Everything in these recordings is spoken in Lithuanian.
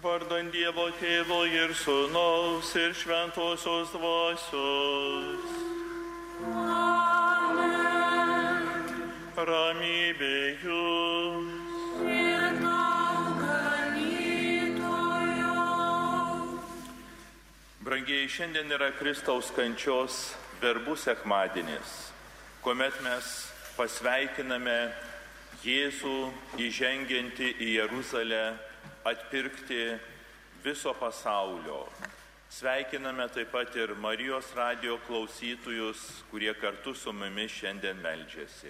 Vardan Dievo Tėvo ir Sūnaus ir Šventosios Dvasios. Amen. Ramybė jums. Ir tau, ganytojo. Brangieji, šiandien yra Kristaus kančios verbų sekmadienis, kuomet mes pasveikiname Jėzų įžengiantį į Jeruzalę atpirkti viso pasaulio. Sveikiname taip pat ir Marijos radijo klausytojus, kurie kartu su mumis šiandien meldžiasi.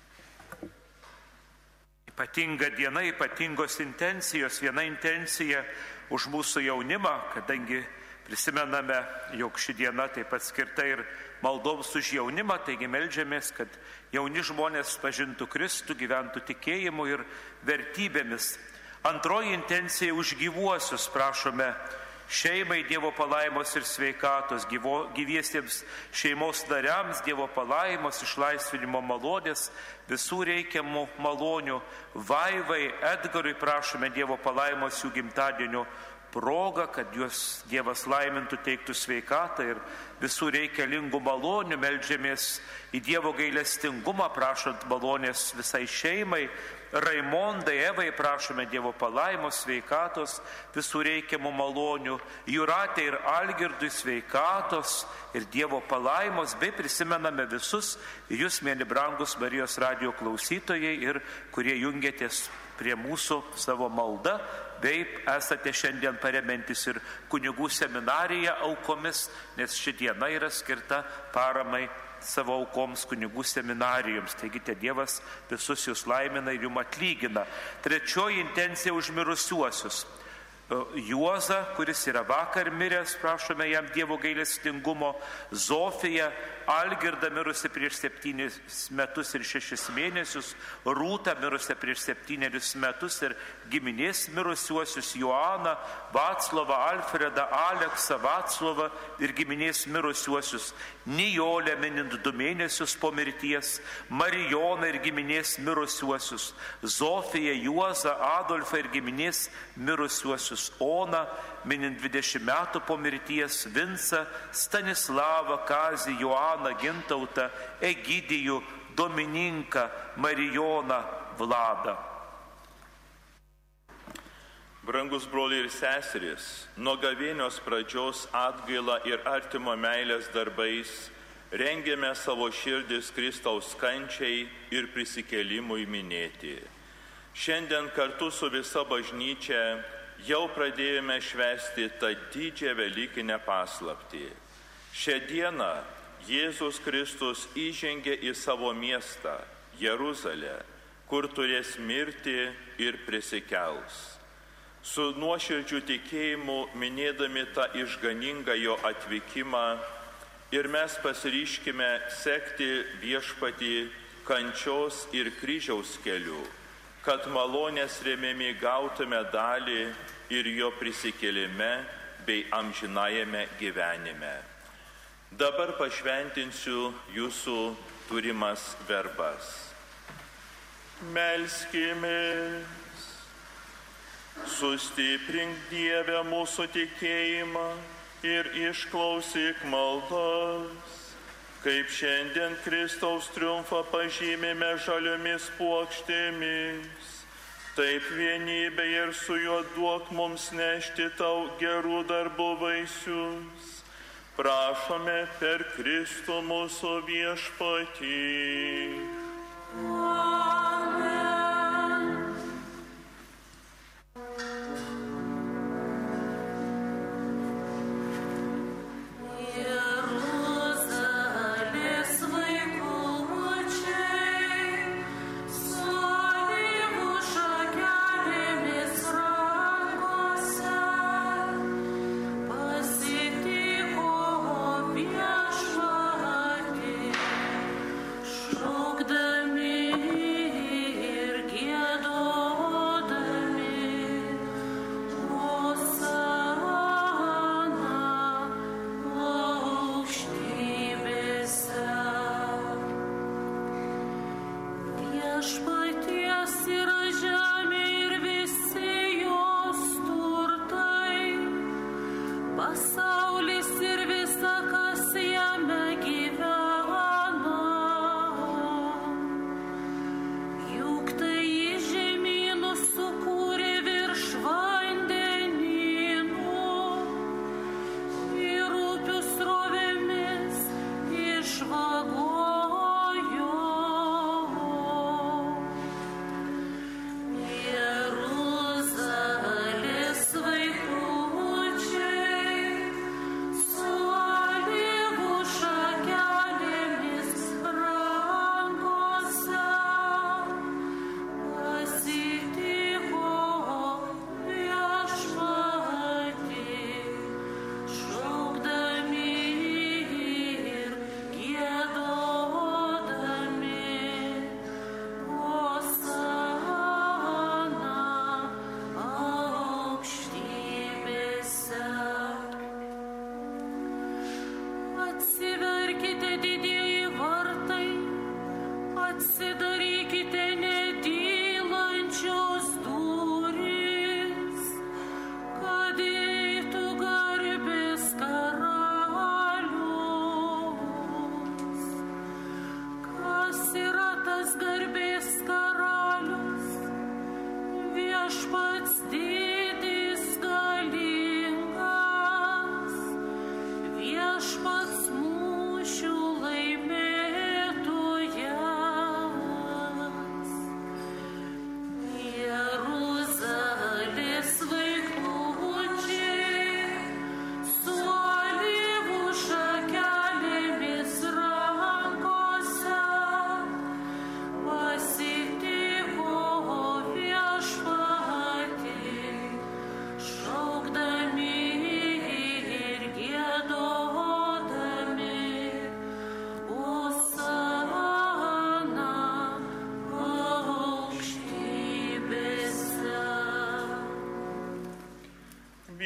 Ypatinga diena, ypatingos intencijos. Viena intencija už mūsų jaunimą, kadangi prisimename, jog ši diena taip pat skirta ir maldoms už jaunimą, taigi meldžiamės, kad jauni žmonės pažintų Kristų, gyventų tikėjimu ir vertybėmis. Antroji intencija už gyvuosius, prašome šeimai Dievo palaimos ir sveikatos, gyviesiems šeimos nariams Dievo palaimos, išlaisvinimo malonės, visų reikiamų malonių. Vaivai, Edgarui prašome Dievo palaimos jų gimtadienio proga, kad juos Dievas laimintų, teiktų sveikatą ir visų reikalingų malonių. Meldžiamės į Dievo gailestingumą, prašant malonės visai šeimai. Raimondai, Evai prašome Dievo palaimos, sveikatos, visų reikiamų malonių. Jūratė ir Algirdui sveikatos ir Dievo palaimos, bei prisimename visus jūs, mėly brangus Marijos radijo klausytojai, ir kurie jungiatės prie mūsų savo malda, bei esate šiandien parementis ir kunigų seminariją aukomis, nes ši diena yra skirta paramai savo aukoms kunigų seminarijoms. Taigi te Dievas visus jūs laimina ir jums atlygina. Trečioji intencija už mirusiuosius. Juozą, kuris yra vakar miręs, prašome jam Dievo gailestingumo. Zofiją, Algirdą mirusi prieš 7 metus ir 6 mėnesius, Rūtą mirusią prieš 7 metus ir giminės mirusiuosius, Joaną, Vaclovą, Alfredą, Aleksą, Vaclovą ir giminės mirusiuosius, Nijolę minint 2 mėnesius po mirties, Marijoną ir giminės mirusiuosius, Zofiją, Juozą, Adolfą ir giminės mirusiuosius, Oną minint 20 metų po mirties, Vincą, Stanislavą, Kazį, Joaną, Gintautą, Egidijų, Domininką, Marijoną, Vladą. Brangus broliai ir seserys, nuo gavėnios pradžios atgaila ir artimo meilės darbais rengėme savo širdis Kristaus kančiai ir prisikėlimui minėti. Šiandien kartu su visa bažnyčia jau pradėjome švęsti tą didžią velykinę paslaptį. Šią dieną Jėzus Kristus įžengė į savo miestą, Jeruzalę, kur turės mirti ir prisikels. Su nuoširdžiu tikėjimu minėdami tą išganingą jo atvykimą ir mes pasiryškime sekti viešpatį kančios ir kryžiaus keliu, kad malonės remiami gautume dalį ir jo prisikėlime bei amžinajame gyvenime. Dabar pašventinsiu jūsų turimas verbas. Melskimės. Sustiprink Dieve mūsų tikėjimą ir išklausyk maldas, kaip šiandien Kristaus triumfą pažymime žaliomis puokštėmis, taip vienybėje ir su juo duok mums nešti tau gerų darbų vaisius. Prašome per Kristų mūsų viešpatį. Amen. Šaukdami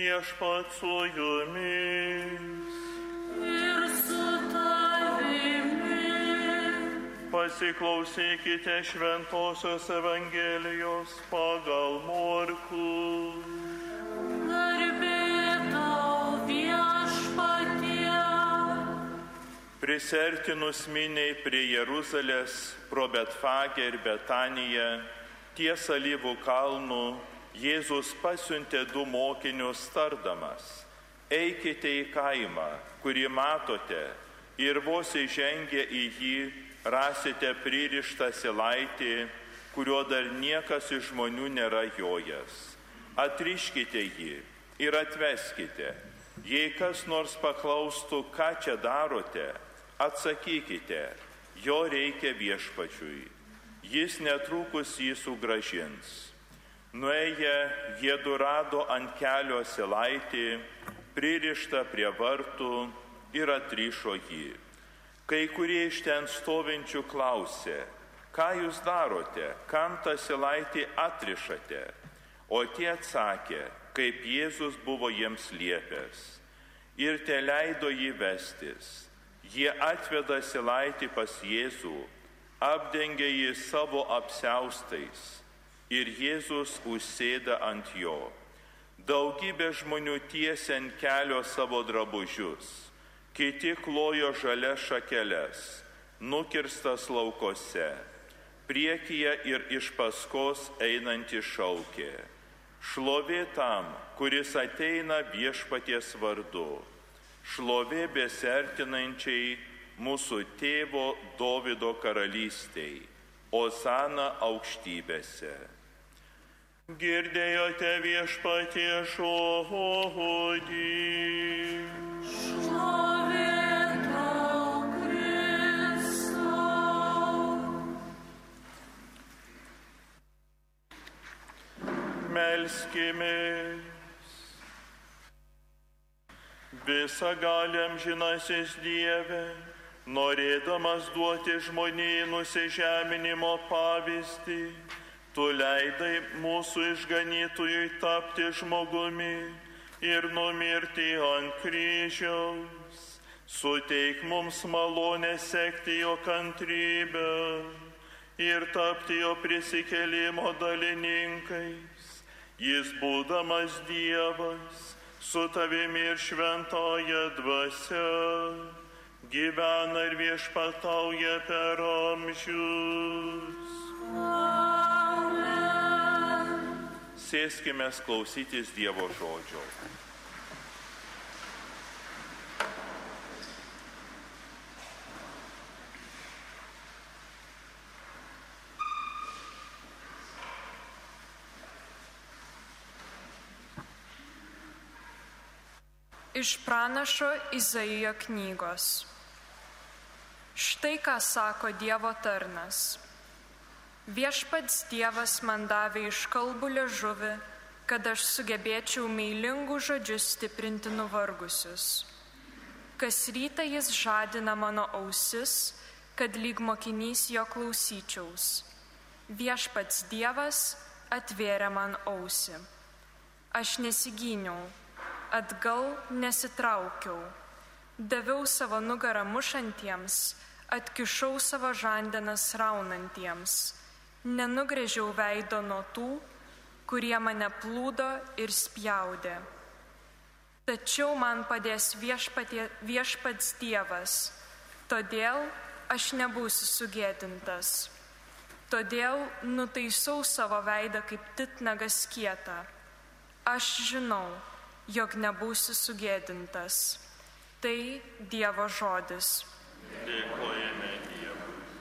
Viešpats su jumis. Ir su tavimi. Pasiklausykite Šventosios Evangelijos pagal Morkų. Garbė tau, Viešpatie. Prisertinus miniai prie Jeruzalės pro Betfagę ir Betaniją, ties Alyvų kalnų, Jėzus pasiuntė 2 mokinius tardamas: eikite į kaimą, kurį matote, ir vos įžengę į jį rasite pririštą silaitį, kurio dar niekas iš žmonių nėra jojęs. Atriškite jį ir atveskite. Jei kas nors paklaustų, ką čia darote, atsakykite: jo reikia viešpačiui. Jis netrukus jį sugrąžins. Nuėję, jiedu rado ant kelio silaitį, pririštą prie vartų, ir atrišo jį. Kai kurie iš ten stovinčių klausė: ką jūs darote, kam tą silaitį atrišate? O tie atsakė, kaip Jėzus buvo jiems liepęs, ir teleido jį vestis. Jie atveda silaitį pas Jėzų, apdengė jį savo apsiaustais, ir Jėzus užsėda ant jo. Daugybė žmonių tiesė ant kelio savo drabužius, kiti klojo žalias šakeles, nukirstas laukose. Priekyje ir iš paskos einantys šaukė: šlovė tam, kuris ateina Viešpaties vardu, šlovė besiartinančiai mūsų tėvo Dovydo karalystei, Osana aukštybėse. Girdėjote Viešpatie žodį. Šlovė tau, Kristau. Melskimės. Visagaliam žinasis Dieve, norėdamas duoti žmonijai nusižeminimo pavyzdį, tu leidai mūsų išganytojui tapti žmogumi ir numirti ant kryžiaus. Suteik mums malonę sekti jo kantrybę ir tapti jo prisikėlimo dalininkais. Jis, būdamas Dievas, su tavimi ir šventąja dvasia, gyvena ir viešpatauja per amžius. Sėskime klausytis Dievo žodžio. Iš pranašo Izaijo knygos. Štai ką sako Dievo tarnas. Viešpats Dievas man davė iškalbų liežuvį, kad aš sugebėčiau meilingų žodžių stiprinti nuvargusius. Kas rytą jis žadina mano ausis, kad lyg mokinys jo klausyčiaus. Viešpats Dievas atvėrė man ausį. Aš nesigyniau, atgal nesitraukiau. Daviau savo nugarą mušantiems, atkišau savo žandenas raunantiems. Nenugrėžiau veido nuo tų, kurie mane plūdo ir spjaudė. Tačiau man padės viešpats Dievas, todėl aš nebūsiu sugėdintas. Todėl nutaisau savo veidą kaip titnagas kietą. Aš žinau, jog nebūsiu sugėdintas. Tai Dievo žodis. Dėkojame Dievui.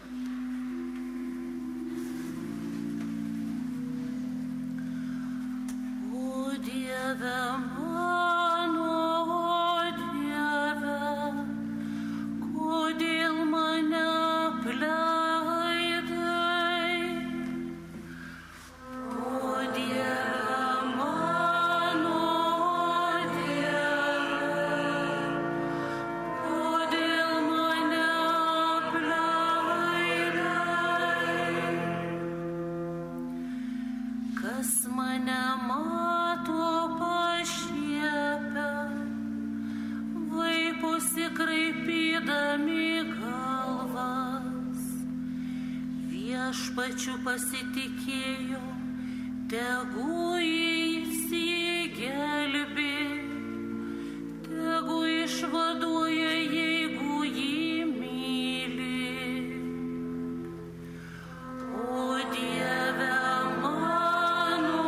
O Dieve mano, Dieve, kodėl mane apleidai? O Dieve mano, Dieve, kodėl mane apleidai? Kas mane mato pašiepia, viešpačiu pasitikėjo, tegu jis jį gelbė, tegu išvaduoja, jeigu jį myli. O Dieve mano,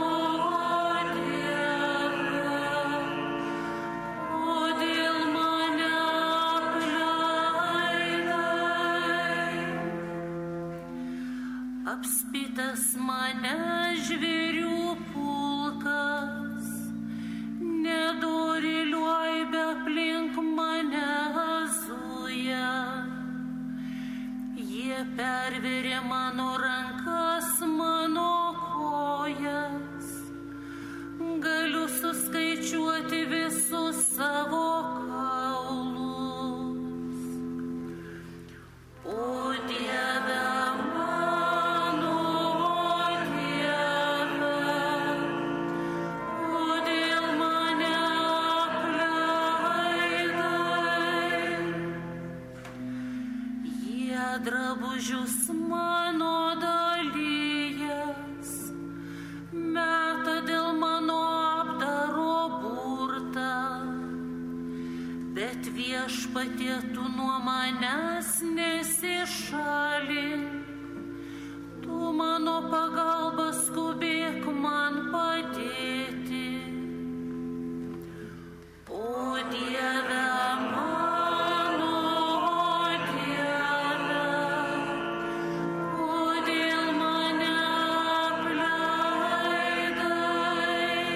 Dieve, o dėl mane apleidai. Apspitęs mane žvėrių pulkas, nedorėlių aibė aplink mane zuja. Jie pervėrė mano rankas, mano kojas. Galiu suskaičiuoti visus savo kaulus. O Dieve mano, Dieve, o dėl mane apleidai. Jie drabužius mano dalyjas, meta dėl mano apdaro burtą. Bet Viešpatie, tu nuo manęs nesišalink, tu mano pagalba, skubėk man padėti. O Dieve mano, Dieve, o dėl mane apleidai.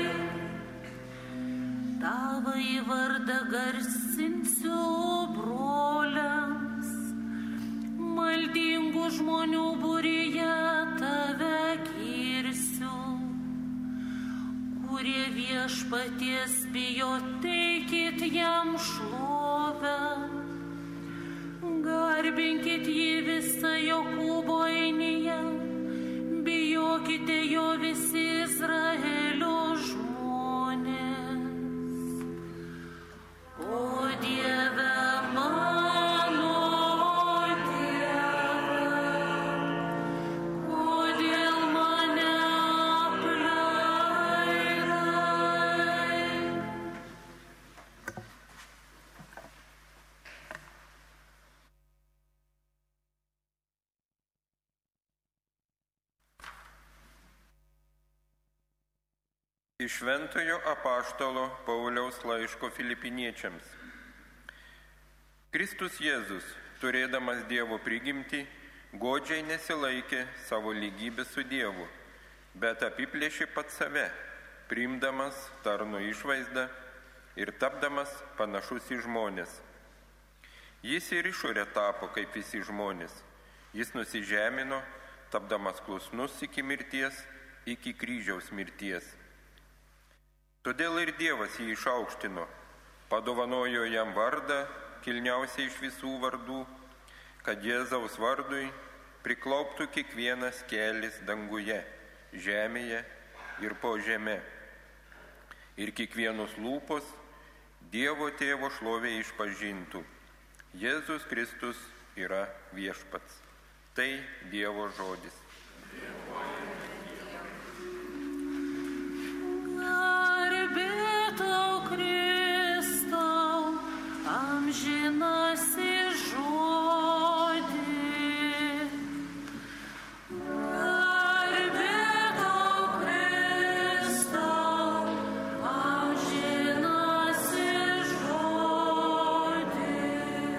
Tavąjį vardą garsinsiu broliams, maldingų žmonių būryje tave girsiu. Kurie Viešpaties bijo, teikit jam šlovę. Garbinkit jį visą Jokūbo ainija, bijokite jo visi Izraelio žmonės. O Dieve mano, Dieve, o dėl mane apleidai. Iš Šventojo apaštalo Pauliaus laiško Filipiniečiams. Kristus Jėzus, turėdamas Dievo prigimtį, godžiai nesilaikė savo lygybės su Dievu, bet apiplėšė pats save, priimdamas tarno išvaizdą ir tapdamas panašus į žmones. Jis ir išorė tapo kaip visi žmonės. Jis nusižemino, tapdamas klusnus iki mirties, iki kryžiaus mirties. Todėl ir Dievas jį išaukštino, padovanojo jam vardą, kilniausiai iš visų vardų, kad Jėzaus vardui priklauptų kiekvienas kelis danguje, žemėje ir po žeme. Ir kiekvienos lūpos Dievo Tėvo šlovė išpažintų: Jėzus Kristus yra viešpats. Tai Dievo žodis. Amžinasis žodį, garbė tau, Kristau, amžinasis žodį.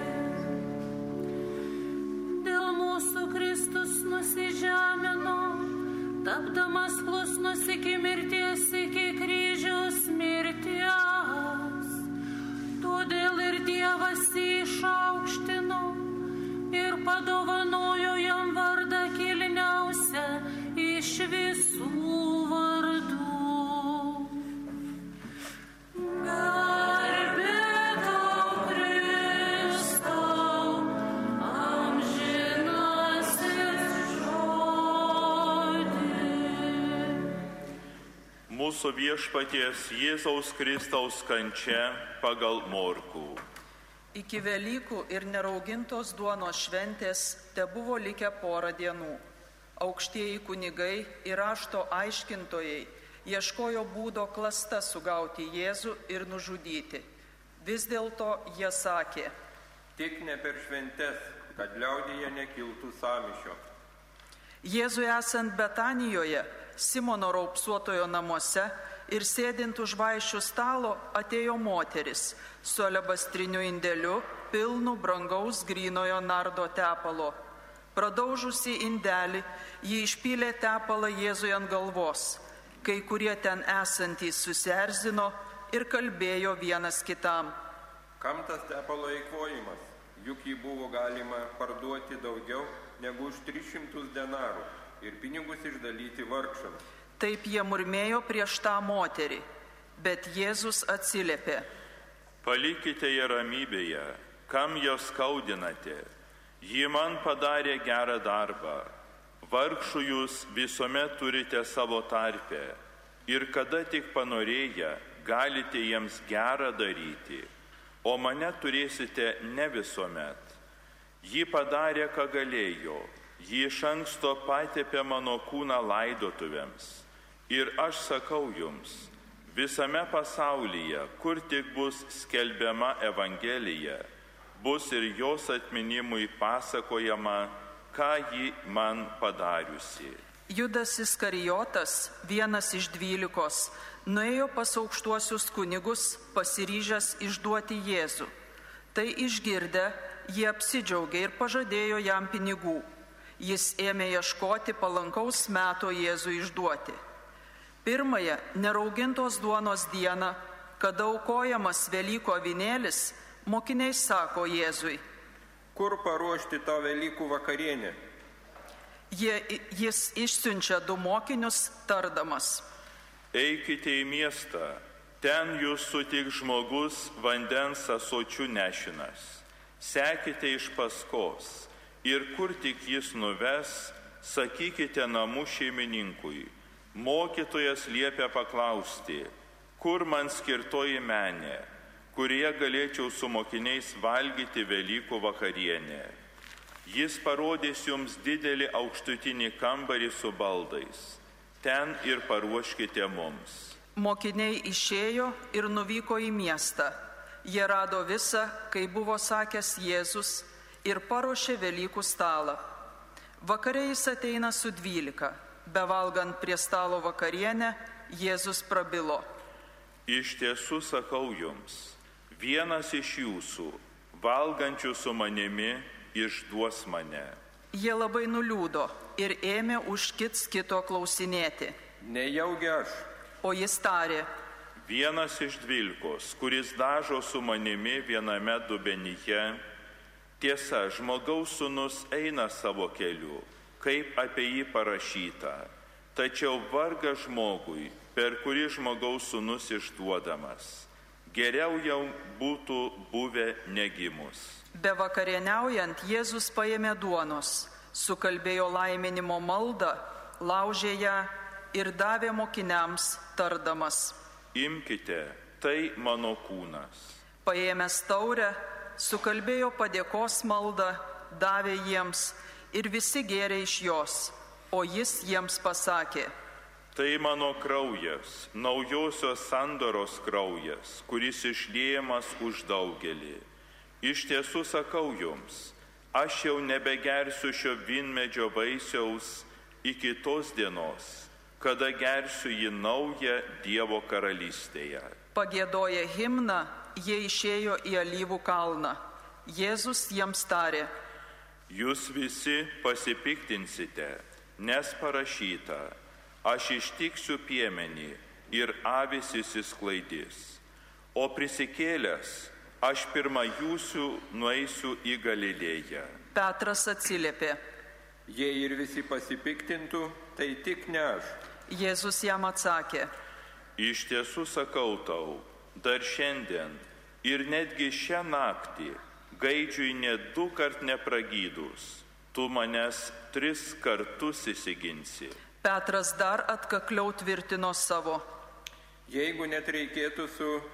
Dėl mūsų Kristus nusižemino, tapdamas klusnus iki mirties, iki kryžiaus mirties. Todėl ir Dievas jį išaukštino ir padovanojo jam vardą kilniausią iš visų vardų. Garbė tau, Kristau, amžinasis žodį. Mūsų Viešpaties Jėzaus Kristaus kančia pagal Morkų. Iki Velykų ir neraugintos duonos šventės tebuvo likę porą dienų. Aukštieji kunigai ir rašto aiškintojai ieškojo būdo klasta sugauti Jėzų ir nužudyti. Vis dėlto jie sakė: tik ne per šventes, kad liaudyje nekiltų sąmyšio. Jėzui esant Betanijoje, Simono raupsuotojo namuose ir sėdint už vaišių stalo, atėjo moteris su alebastriniu indeliu pilnu brangaus grynojo nardo tepalo. Pradaužusi indelį, ji išpylė tepalą Jėzui ant galvos. Kai kurie ten esantys susierzino ir kalbėjo vienas kitam: kam tas tepalo eikvojimas? Juk jį buvo galima parduoti daugiau negu už 300 denarų ir pinigus išdalyti vargšams. Taip jie murmėjo prieš tą moterį, bet Jėzus atsiliepė: palikite ją ramybėje, kam jos skaudinate? Ji man padarė gerą darbą. Vargšų jūs visuomet turite savo tarpe ir kada tik panorėję, galite jiems gerą daryti, o mane turėsite ne visuomet. Ji padarė, ką galėjo, ji iš anksto patepė mano kūną laidotuvėms. Ir aš sakau jums, visame pasaulyje, kur tik bus skelbiama Evangelija, bus ir jos atminimui pasakojama, ką ji man padariusi. Judas Iskarijotas, vienas iš 12, nuėjo pas aukštuosius kunigus, pasiryžęs išduoti Jėzų. Tai išgirdę, jie apsidžiaugė ir pažadėjo jam pinigų. Jis ėmė ieškoti palankaus meto Jėzui išduoti. Pirmąją neraugintos duonos dieną, kada aukojamas Velykų avinėlis, mokiniai sako Jėzui: kur paruošti tą Velykų vakarienę? Jis išsiunčia 2 mokinius, tardamas: eikite į miestą, ten jūs sutiks žmogus vandens ąsočiu nešinas. Sekite iš paskos ir kur tik jis nuves, sakykite namų šeimininkui: mokytojas liepia paklausti, kur man skirtoji menė, kurie galėčiau su mokiniais valgyti Velykų vakarienę. Jis parodys jums didelį aukštutinį kambarį su baldais. Ten ir paruoškite mums. Mokiniai išėjo ir nuvyko į miestą. Jie rado visą, kai buvo sakęs Jėzus, ir paruošė Velykų stalą. Vakare jis ateina su 12. Bevalgant prie stalo vakarienę, Jėzus prabilo: iš tiesų sakau jums, vienas iš jūsų, valgančių su manimi, išduos mane. Jie labai nuliūdo ir ėmė už kito klausinėti. Nejaugi aš. O jis tarė: vienas iš 12, kuris dažo su manimi viename dubenyje. Tiesa, žmogaus sūnus eina savo keliu, kaip apie jį parašyta. Tačiau varga žmogui, per kurį žmogaus sūnus išduodamas. Geriau jau būtų buvę negimus. Be vakarieniaujant, Jėzus paėmė duonos, sukalbėjo laiminimo maldą, laužė ją ir davė mokiniams, tardamas: imkite, tai mano kūnas. Paėmęs taurę, sukalbėjo padėkos maldą, davė jiems ir visi gėrė iš jos, o jis jiems pasakė: tai mano kraujas, naujosios sandoros kraujas, kuris išliejamas už daugelį. Iš tiesų sakau jums, aš jau nebegersiu šio vynmedžio vaisiaus iki tos dienos, kada gersiu jį naują Dievo karalystėje. Pagiedoję himną, jie išėjo į Alyvų kalną. Jėzus jiems tarė: jūs visi pasipiktinsite, nes parašyta: aš ištiksiu piemenį ir avys išsisklaidys. O prisikėlęs, aš pirma jūsų nueisiu į Galilėją. Petras atsiliepė: jei ir visi pasipiktintų, tai tik ne aš. Jėzus jam atsakė: iš tiesų sakau tau, dar šiandien ir netgi šią naktį, gaidžiui net 2 kart nepragydus, tu manęs 3 kartus įsiginsi. Petras dar atkakliau tvirtino savo: jeigu net reikėtų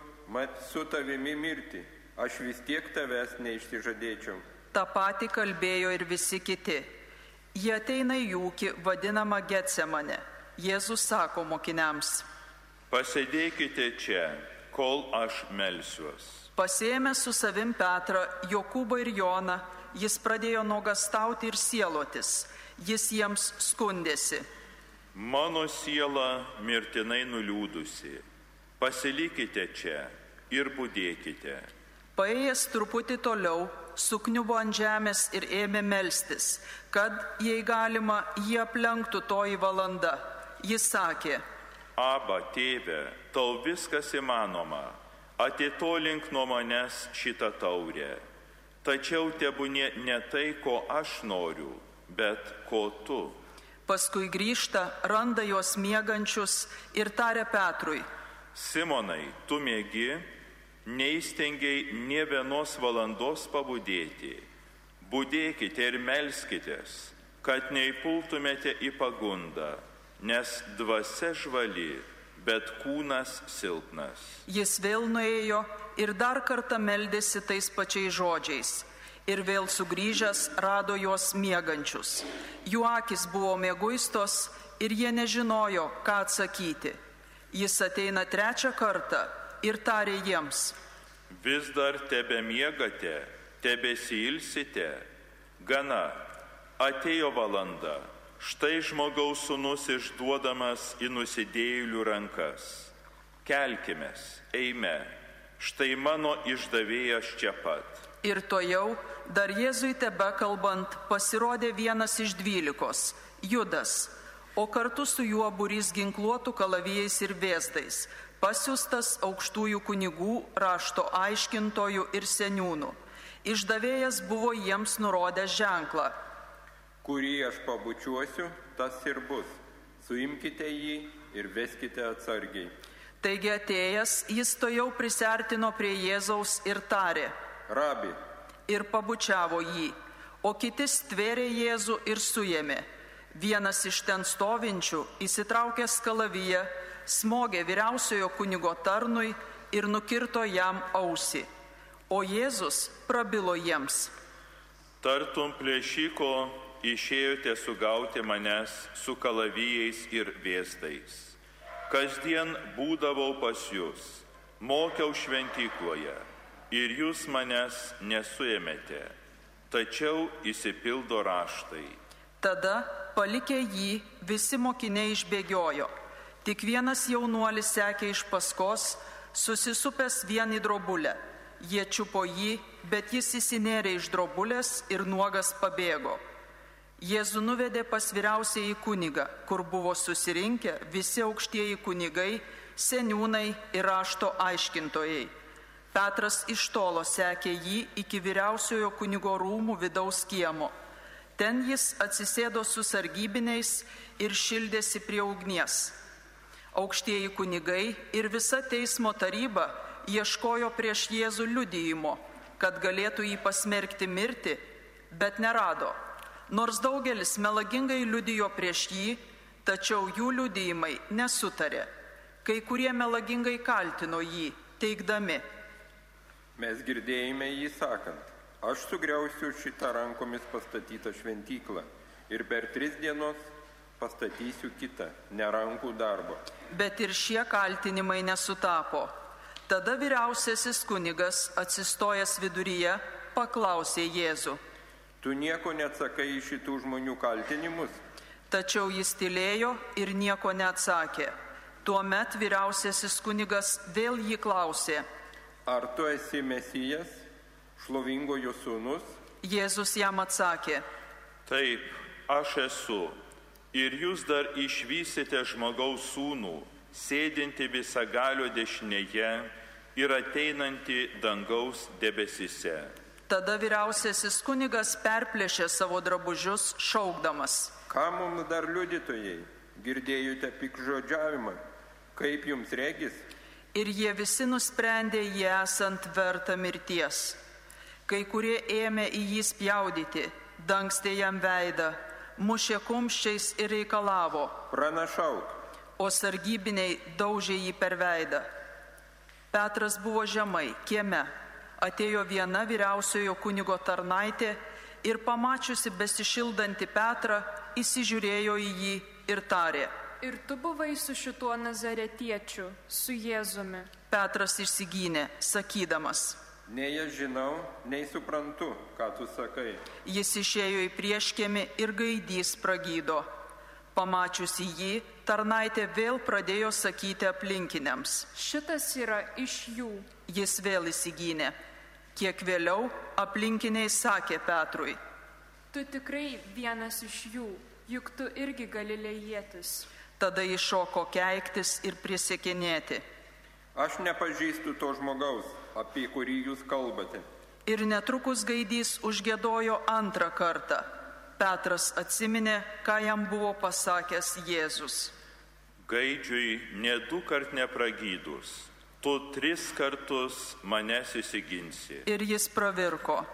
su tavimi mirti, aš vis tiek tavęs neišsižadėčiau. Ta pati kalbėjo ir visi kiti. Jie ateina į ūkį vadinamą Getsemane. Jėzus sako mokiniams: Pasėdėkite čia, kol aš melsiuos. Pasiėmęs su savim Petrą, Jokūbą ir Joną, jis pradėjo nuogąstauti ir sielotis. Jis jiems skundėsi: Mano siela mirtinai nuliūdusi. Pasilikite čia ir budėkite. Paėjęs truputį toliau, sukniubo ant žemės ir ėmė melstis, kad, jei galima, jį aplenktų toji valanda. Jis sakė: Aba, tėve, tau viskas įmanoma. Atitolink nuo manęs šitą taurę. Tačiau tebūnie ne tai, ko aš noriu, bet ko tu. Paskui grįžta, randa juos miegančius ir taria Petrui: Simonai, tu mėgi, neįstengiai nė vienos valandos pabudėti. Budėkite ir melskitės, kad neįpultumėte į pagundą, nes dvasia žvali, bet kūnas silpnas. Jis vėl nuėjo ir dar kartą meldėsi tais pačiais žodžiais. Ir vėl sugrįžęs rado juos miegančius. Jų akys buvo mieguistos ir jie nežinojo, ką atsakyti. Jis ateina trečią kartą ir tarė jiems: Vis dar tebe miegate, tebesiilsite. Gana, atėjo valanda. Štai žmogaus sūnus išduodamas į nusidėjėlių rankas. Kelkimės, eime, štai mano išdavėjas čia pat. Ir tojau, dar Jėzui tebekalbant, pasirodė vienas iš 12, Judas, o kartu su juo būrys ginkluotų kalavijais ir vėzdais, pasiųstas aukštųjų kunigų, rašto aiškintojų ir seniūnų. Išdavėjas buvo jiems nurodęs ženklą: Kurį aš pabučiuosiu, tas ir bus. Suimkite jį ir veskite atsargiai. Taigi atėjęs, jis tojau prisiartino prie Jėzaus ir tarė: Rabi. Ir pabučiavo jį, o kiti stvėrė Jėzų ir suėmė. Vienas iš ten stovinčių, įsitraukęs kalaviją, smogė vyriausiojo kunigo tarnui ir nukirto jam ausį. O Jėzus prabilo jiems: Tartum plėšiko išėjote sugauti manęs su kalavijais ir vėzdais. Kasdien būdavau pas jūs, mokiau šventykloje ir jūs manęs nesuėmėte, tačiau išsipildo raštai. Tada, palikę jį, visi mokiniai išbėgiojo. Tik vienas jaunuolis sekė iš paskos, susisupęs vien į drobulę. Jie čiupo jį, bet jis įsinėrė iš drobulės ir nuogas pabėgo. Jėzų nuvedė pas vyriausiąjį kunigą, kur buvo susirinkę visi aukštieji kunigai, seniūnai ir rašto aiškintojai. Petras iš tolo sekė jį iki vyriausiojo kunigo rūmų vidaus kiemo. Ten jis atsisėdo su sargybiniais ir šildėsi prie ugnies. Aukštieji kunigai ir visa teismo taryba ieškojo prieš Jėzų liudijimo, kad galėtų jį pasmerkti mirti, bet nerado. Nors daugelis melagingai liudijo prieš jį, tačiau jų liudijimai nesutarė. Kai kurie melagingai kaltino jį, teigdami: Mes girdėjome jį sakant: Aš sugriausiu šitą rankomis pastatytą šventyklą ir per 3 dienos pastatysiu kitą, ne rankų darbo. Bet ir šie kaltinimai nesutapo. Tada vyriausiasis kunigas, atsistojęs viduryje, paklausė Jėzų: Tu nieko neatsakai į šitų žmonių kaltinimus? Tačiau jis tylėjo ir nieko neatsakė. Tuomet vyriausiasis kunigas vėl jį klausė: Ar tu esi Mesijas, šlovingojo sūnus? Jėzus jam atsakė: Taip, aš esu. Ir jūs dar išvysite žmogaus sūnų, sėdinti visagalio dešinėje ir ateinantį dangaus debesise. Tada vyriausiasis kunigas perplėšė savo drabužius, šaukdamas: Ką mums dar liudytojai? Girdėjote piktžodžiavimą? Kaip jums regis? Ir jie visi nusprendė jį esant vertą mirties. Kai kurie ėmė į jį spjaudyti, dangstė jam veidą, mušė kumščiais ir reikalavo: Pranašauk. O sargybiniai daužė jį per veidą. Petras buvo žemai, kieme. Atėjo viena vyriausiojo kunigo tarnaitė, ir pamačiusi besišildantį Petrą, įsižiūrėjo į jį ir tarė: Ir tu buvai su šituo nazaretiečiu, su Jėzumi. Petras išsigynė, sakydamas: Nei aš žinau, nei suprantu, ką tu sakai. Jis išėjo į prieškiemį ir gaidys pragydo. Pamačiusi jį, tarnaitė vėl pradėjo sakyti aplinkiniams: Šitas yra iš jų. Jis vėl įsigynė. Kiek vėliau aplinkiniai sakė Petrui: Tu tikrai vienas iš jų, juk tu irgi galilėjietis. Tada iššoko keiktis ir prisiekinėti. Aš nepažįstu to žmogaus, apie kurį jūs kalbate. Ir netrukus gaidys užgiedojo antrą kartą. Petras atsiminė, ką jam buvo pasakęs Jėzus: Gaidžiui ne 2 kart nepragydus, tu 3 kartus manęs įsiginsi. Ir jis pravirko.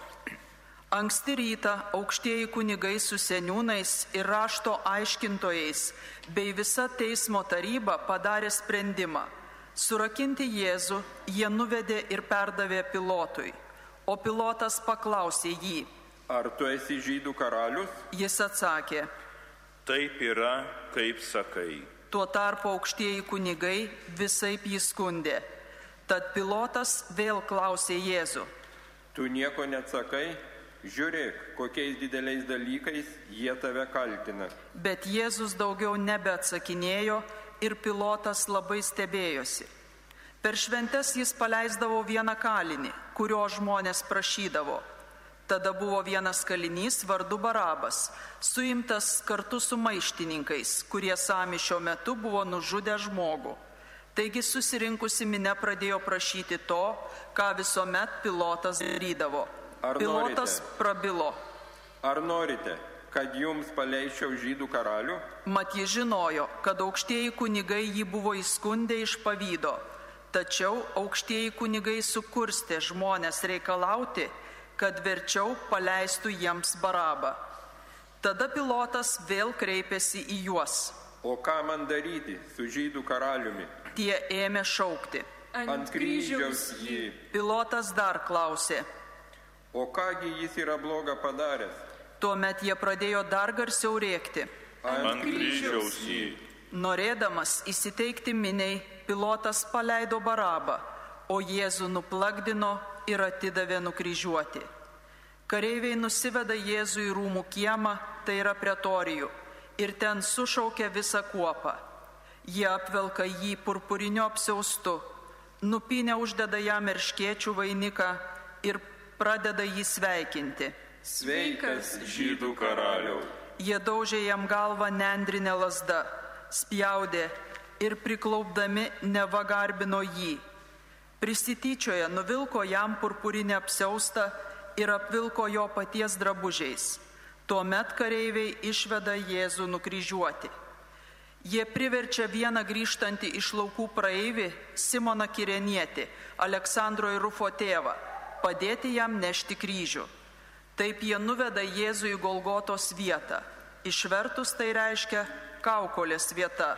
Anksti rytą aukštieji kunigai su seniūnais ir rašto aiškintojais bei visa teismo taryba padarė sprendimą. Surakinti Jėzų jie nuvedė ir perdavė Pilotui. O Pilotas paklausė jį: Ar tu esi žydų karalius? Jis atsakė: Taip yra, kaip sakai. Tuo tarpu aukštieji kunigai visaip jį skundė. Tad Pilotas vėl klausė Jėzų: Tu nieko neatsakai? Žiūrėk, kokiais dideliais dalykais jie tave kaltina. Bet Jėzus daugiau nebeatsakinėjo ir Pilotas labai stebėjosi. Per šventes jis paleisdavo vieną kalinį, kurio žmonės prašydavo. Tada buvo vienas kalinys vardu Barabas, suimtas kartu su maištininkais, kurie sąmyšio metu buvo nužudę žmogų. Taigi susirinkusi minia pradėjo prašyti to, ką visuomet Pilotas darydavo. Pilotas prabilo: Ar norite, kad jums paleisčiau žydų karalių? Mat jis žinojo, kad aukštieji kunigai jį buvo įskundę iš pavydo. Tačiau aukštieji kunigai sukurstė žmonės reikalauti, kad verčiau paleistų jiems Barabą. Tada Pilotas vėl kreipėsi į juos: O ką man daryti su žydų karaliumi? Tie ėmė šaukti: Ant kryžiaus jį. Pilotas dar klausė: O kągi jis yra bloga padaręs? Tuomet jie pradėjo dar garsiau rėkti: Ant kryžiaus jį. Norėdamas įsiteikti miniai, Pilotas paleido Barabą, o Jėzų nuplakdino ir atidavė nukryžiuoti. Kareiviai nusiveda Jėzų į rūmų kiemą, tai yra pretorijų, ir ten sušaukia visą kuopą. Jie apvelka jį purpuriniu apsiaustu, nupynę uždeda jam erškėčių vainiką ir pradeda jį sveikinti. Sveikas, žydų karaliau. Jie daužė jam galvą nendrinę lazdą, spjaudė ir priklaupdami neva garbino jį. Prisityčioje nuvilko jam purpurinę apsiaustą ir apvilko jo paties drabužiais. Tuomet kareiviai išveda Jėzų nukryžiuoti. Jie priverčia vieną grįžtantį iš laukų praeivį, Simoną Kirenietį, Aleksandro ir Rufo tėvą, padėti jam nešti kryžių. Taip jie nuveda Jėzų į Golgotos vietą. Išvertus tai reiškia kaukolės vieta.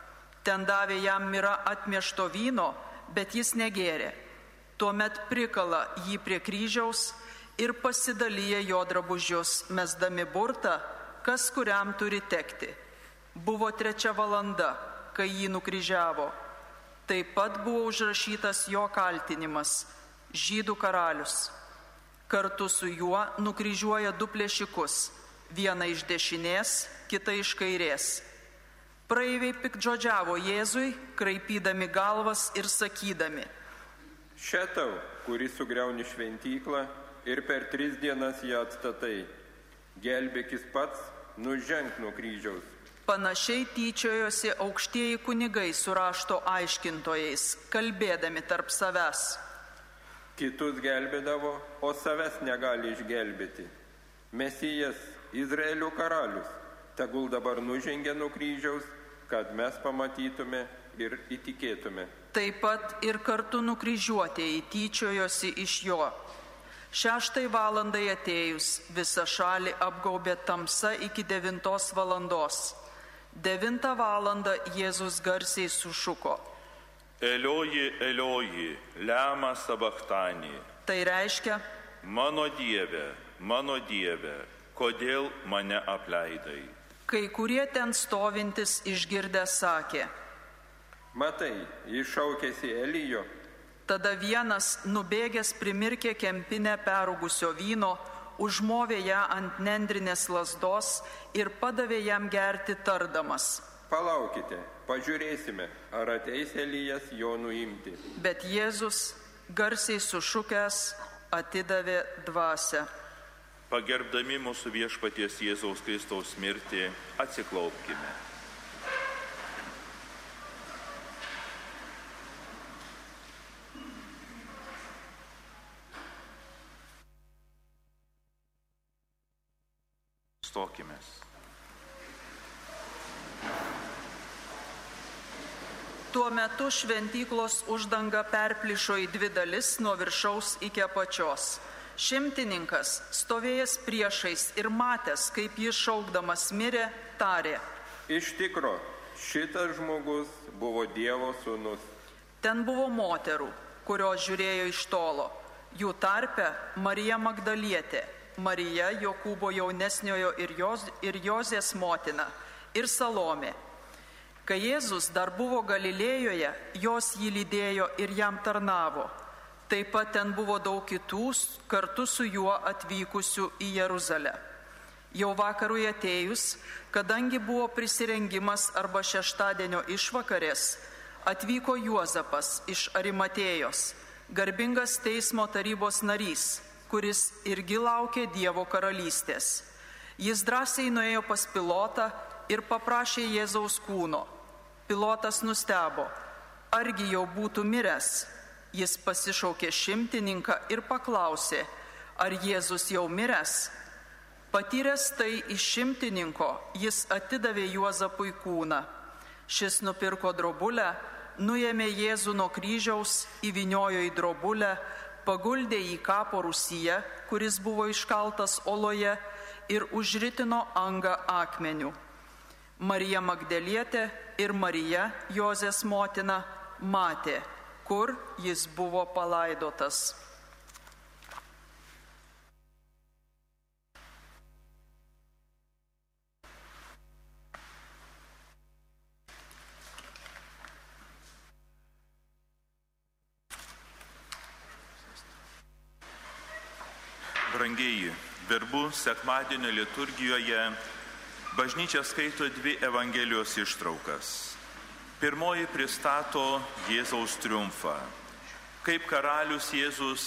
Ten davė jam mira atmiešto vyno, bet jis negėrė. Tuomet prikala jį prie kryžiaus ir pasidalyja jo drabužius, mesdami burtą, kas kuriam turi tekti. Buvo 3 valanda, kai jį nukryžiavo. Taip pat buvo užrašytas jo kaltinimas: žydų karalius. Kartu su juo nukryžiuoja 2 plėšikus, vieną iš dešinės, kitą iš kairės. Praeiviai piktžodžiavo Jėzui, kraipydami galvas ir sakydami: Šetau, kuris sugriauni šventyklą ir per 3 dienas ją atstatai. Gelbėkis pats, nuženk nuo kryžiaus. Panašiai tyčiojosi aukštieji kunigai su rašto aiškintojais, kalbėdami tarp savęs: Kitus gelbėdavo, o savęs negali išgelbėti. Mesijas, Izraelio karalius, tegul dabar nužengia nuo kryžiaus, kad mes pamatytume ir įtikėtume. Taip pat ir kartu nukryžiuotieji tyčiojosi iš jo. 6 valandai atėjus, visą šalį apgaubė tamsa iki 9 valandos. 9 valandą Jėzus garsiai sušuko: Elioji, Elioji, lema sabachtani. Tai reiškia: Mano Dieve, Dieve, kodėl mane apleidai? Kai kurie ten stovintis išgirdę sakė. Matai, jis šaukėsi Elijo. Tada vienas, nubėgęs primirkė kempinę perūgusio vyno, užmovė ją ant nendrinės lazdos ir padavė jam gerti tardamas. Palaukite, pažiūrėsime, ar ateis Elijas jo nuimti. Bet Jėzus, garsiai sušukęs, atidavė dvasią. Pagerbdami mūsų viešpaties Jėzaus Kristaus mirtį, atsiklaupkime. Stokimės. Tuo metu šventyklos uždanga perplyšo į dvi dalis nuo viršaus iki apačios. Šimtininkas, stovėjęs priešais ir matęs, kaip jis šaukdamas mirė, tarė. Iš tikro, šitas žmogus buvo Dievo sūnus. Ten buvo moterų, kurios žiūrėjo iš tolo. Jų tarpe Marija Magdalietė, Marija Jokūbo jaunesniojo ir Jozės motina ir Salomė. Kai Jėzus dar buvo Galilėjoje, jos jį lydėjo ir jam tarnavo. Taip pat ten buvo daug kitų kartu su juo atvykusių į Jeruzalę. Jau vakarui atėjus, kadangi buvo prisirengimas arba šeštadienio išvakarės, atvyko Juozapas iš Arimatėjos, garbingas teismo tarybos narys, kuris irgi laukė Dievo karalystės. Jis drąsiai nuėjo pas Pilotą ir paprašė Jėzaus kūno. Pilotas nustebo, argi jau būtų miręs. Jis pasišaukė šimtininką ir paklausė, ar Jėzus jau miręs. Patyręs tai iš šimtininko, jis atidavė Juozapui kūną. Šis nupirko drobulę, nuėmė Jėzų nuo kryžiaus, įvyniojo į drobulę, paguldė į kapo rūsyje, kuris buvo iškaltas oloje, ir užritino angą akmeniu. Marija Magdalietė ir Marija, Jozės motina, matė, kur jis buvo palaidotas. Brangieji, verbų sekmadienio liturgijoje bažnyčia skaito dvi Evangelijos ištraukas. Pirmoji pristato Jėzaus triumfą. Kaip karalius Jėzus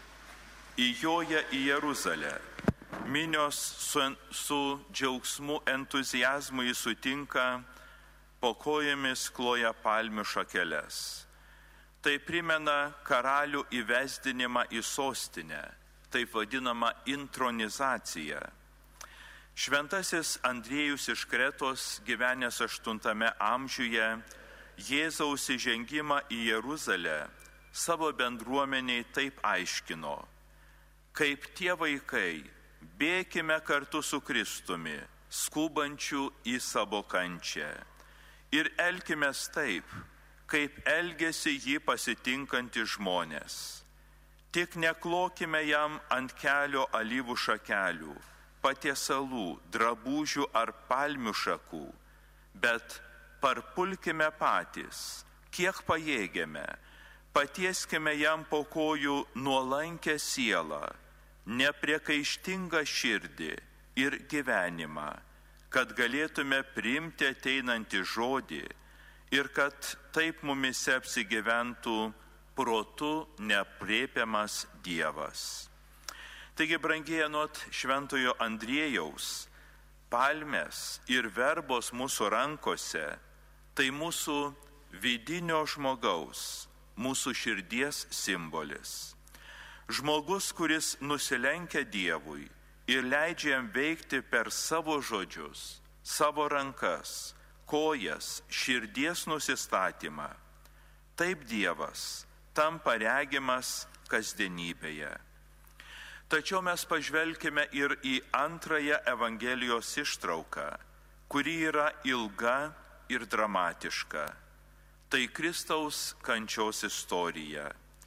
įjoja į Jeruzalę. Minios su džiaugsmu, entuziazmu jį sutinka, po kojomis kloja palmių šakeles. Tai primena karalių įvesdinimą į sostinę, taip vadinama intronizacija. Šventasis Andriejus iš Kretos, gyvenęs 8 amžiuje, Jėzaus įžengimą į Jeruzalę savo bendruomeniai taip aiškino. Kaip tie vaikai, bėkime kartu su Kristumi, skubančių į savo kančią. Ir elkimės taip, kaip elgėsi jį pasitinkantys žmonės. Tik neklokime jam ant kelio alyvų šakelių, patiesalų, drabužių ar palmių šakų, bet parpulkime patys, kiek pajėgiame, patieskime jam po kojų nuolankę sielą, nepriekaištingą širdį ir gyvenimą, kad galėtume priimti ateinantį žodį ir kad taip mumise apsigyventų protu neaprėpiamas Dievas. Taigi, brangieji, anot šventojo Andriejaus, palmės ir verbos mūsų rankose – tai mūsų vidinio žmogaus, mūsų širdies simbolis. Žmogus, kuris nusilenkia Dievui ir leidžia jam veikti per savo žodžius, savo rankas, kojas, širdies nusistatymą. Taip Dievas tampa regimas kasdienybėje. Tačiau mes pažvelkime ir į antrąją Evangelijos ištrauką, kuri yra ilga ir dramatiška. Tai Kristaus kančios istorija.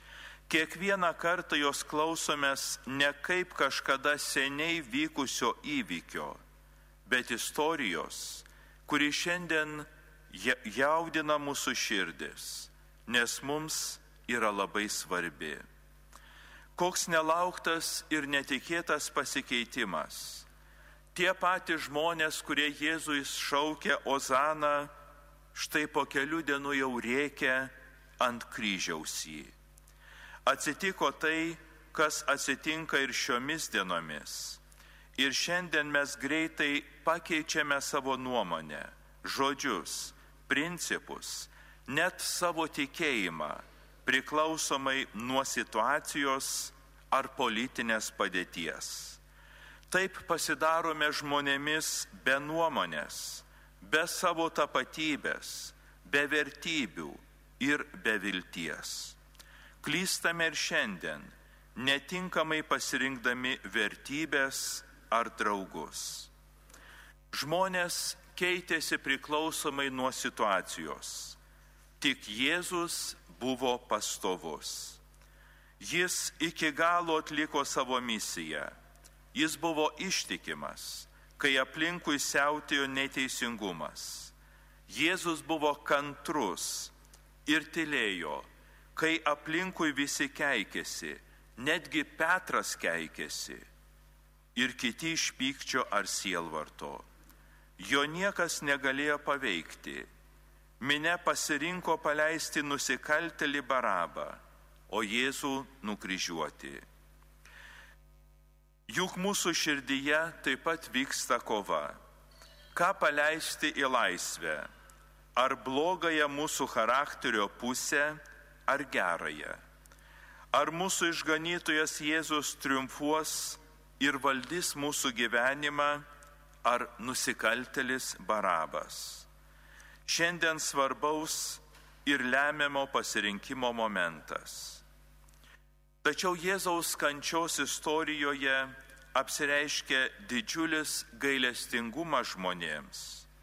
Kiekvieną kartą jos klausomės ne kaip kažkada seniai vykusio įvykio, bet istorijos, kuri šiandien jaudina mūsų širdis, nes mums yra labai svarbi. Koks nelauktas ir netikėtas pasikeitimas. Tie patys žmonės, kurie Jėzui šaukė Ozaną, štai po kelių dienų jau rėkia ant kryžiaus jį. Atsitiko tai, kas atsitinka ir šiomis dienomis. Ir šiandien mes greitai pakeičiame savo nuomonę, žodžius, principus, net savo tikėjimą, priklausomai nuo situacijos ar politinės padėties. Taip pasidarome žmonėmis be nuomonės, be savo tapatybės, be vertybių ir be vilties. Klystame ir šiandien, netinkamai pasirinkdami vertybės ar draugus. Žmonės keitėsi priklausomai nuo situacijos. Tik Jėzus buvo pastovus. Jis iki galo atliko savo misiją. Jis buvo ištikimas, kai aplinkui siautėjo neteisingumas. Jėzus buvo kantrus ir tylėjo, kai aplinkui visi keikėsi, netgi Petras keikėsi ir kiti iš pykčio ar sielvarto. Jo niekas negalėjo paveikti. Minia pasirinko paleisti nusikaltėlį Barabą, o Jėzų nukryžiuoti. Juk mūsų širdyje taip pat vyksta kova. Ką paleisti į laisvę? Ar blogąją mūsų charakterio pusę, ar gerąją? Ar mūsų išganytojas Jėzus triumfuos ir valdys mūsų gyvenimą, ar nusikaltėlis Barabas? Šiandien svarbaus ir lemiamo pasirinkimo momentas. Tačiau Jėzaus kančios istorijoje apsireiškia didžiulis gailestingumas žmonėms.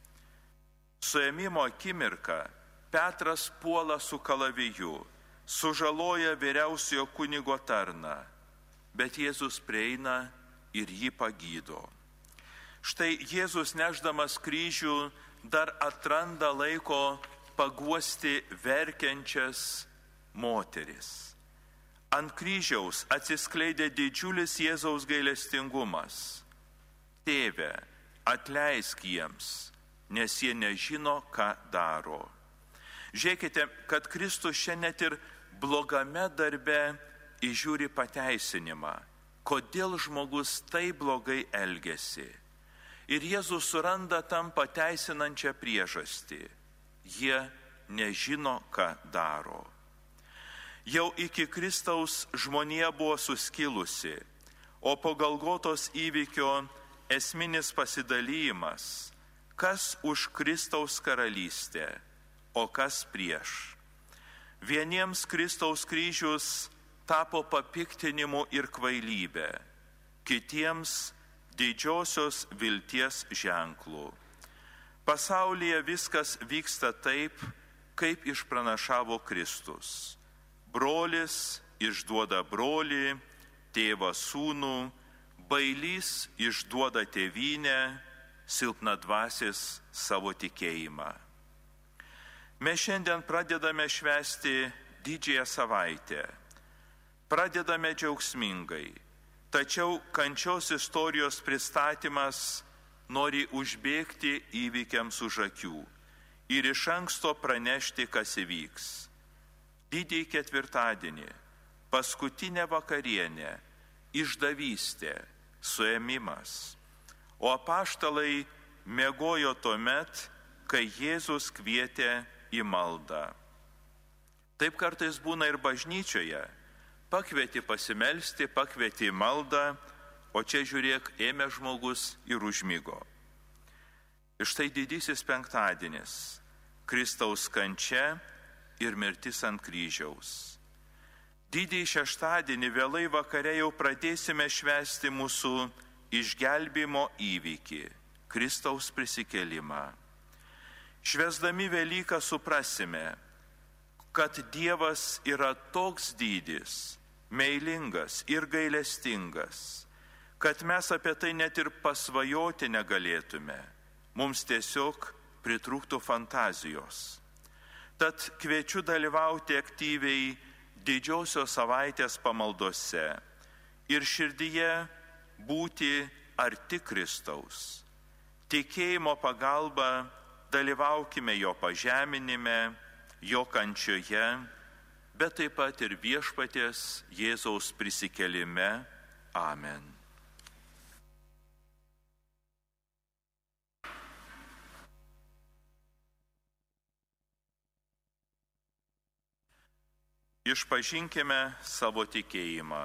Suėmimo akimirką Petras puola su kalaviju, sužaloja vyriausiojo kunigo tarną, bet Jėzus prieina ir jį pagydo. Štai Jėzus nešdamas kryžių dar atranda laiko paguosti verkiančias moteris. Ant kryžiaus atsiskleidė didžiulis Jėzaus gailestingumas. Tėve, atleisk jiems, nes jie nežino, ką daro. Žiūrėkite, kad Kristus šiandien net ir blogame darbe įžiūri pateisinimą, kodėl žmogus taip blogai elgesi. Ir Jėzus suranda tam pateisinančią priežastį. Jie nežino, ką daro. Jau iki Kristaus žmonija buvo suskilusi, o po Golgotos įvykio esminis pasidalymas, kas už Kristaus karalystę, o kas prieš. Vieniems Kristaus kryžius tapo papiktinimu ir kvailybė, kitiems didžiosios vilties ženklų. Pasaulyje viskas vyksta taip, kaip išpranašavo Kristus. Brolis išduoda brolį, tėvas sūnų, bailys išduoda tėvynę, silpnadvasis savo tikėjimą. Mes šiandien pradedame švęsti didžiąją savaitę. Pradedame džiaugsmingai, tačiau kančios istorijos pristatymas nori užbėgti įvykiams už akių ir iš anksto pranešti, kas įvyks. Didįjį ketvirtadienį, paskutinė vakarienė, išdavystė, suėmimas. O apaštalai miegojo tuomet, kai Jėzus kvietė į maldą. Taip kartais būna ir bažnyčioje. Pakvieti pasimelsti, pakvieti į maldą, o čia žiūrėk, ėmė žmogus ir užmigo. Ir štai didysis penktadienis, Kristaus kančia ir mirtis ant kryžiaus. Didįjį šeštadienį vėlai vakare jau pradėsime švęsti mūsų išgelbėjimo įvykį, Kristaus prisikėlimą. Švęsdami Velyką suprasime, kad Dievas yra toks didis, meilingas ir gailestingas, kad mes apie tai net ir pasvajoti negalėtume. Mums tiesiog pritrūktų fantazijos. Tad kviečiu dalyvauti aktyviai didžiosios savaitės pamaldose ir širdyje būti arti Kristaus. Tikėjimo pagalba dalyvaukime jo pažeminime, jo kančioje, bet taip pat ir viešpaties Jėzaus prisikėlime. Amen. Išpažinkime savo tikėjimą.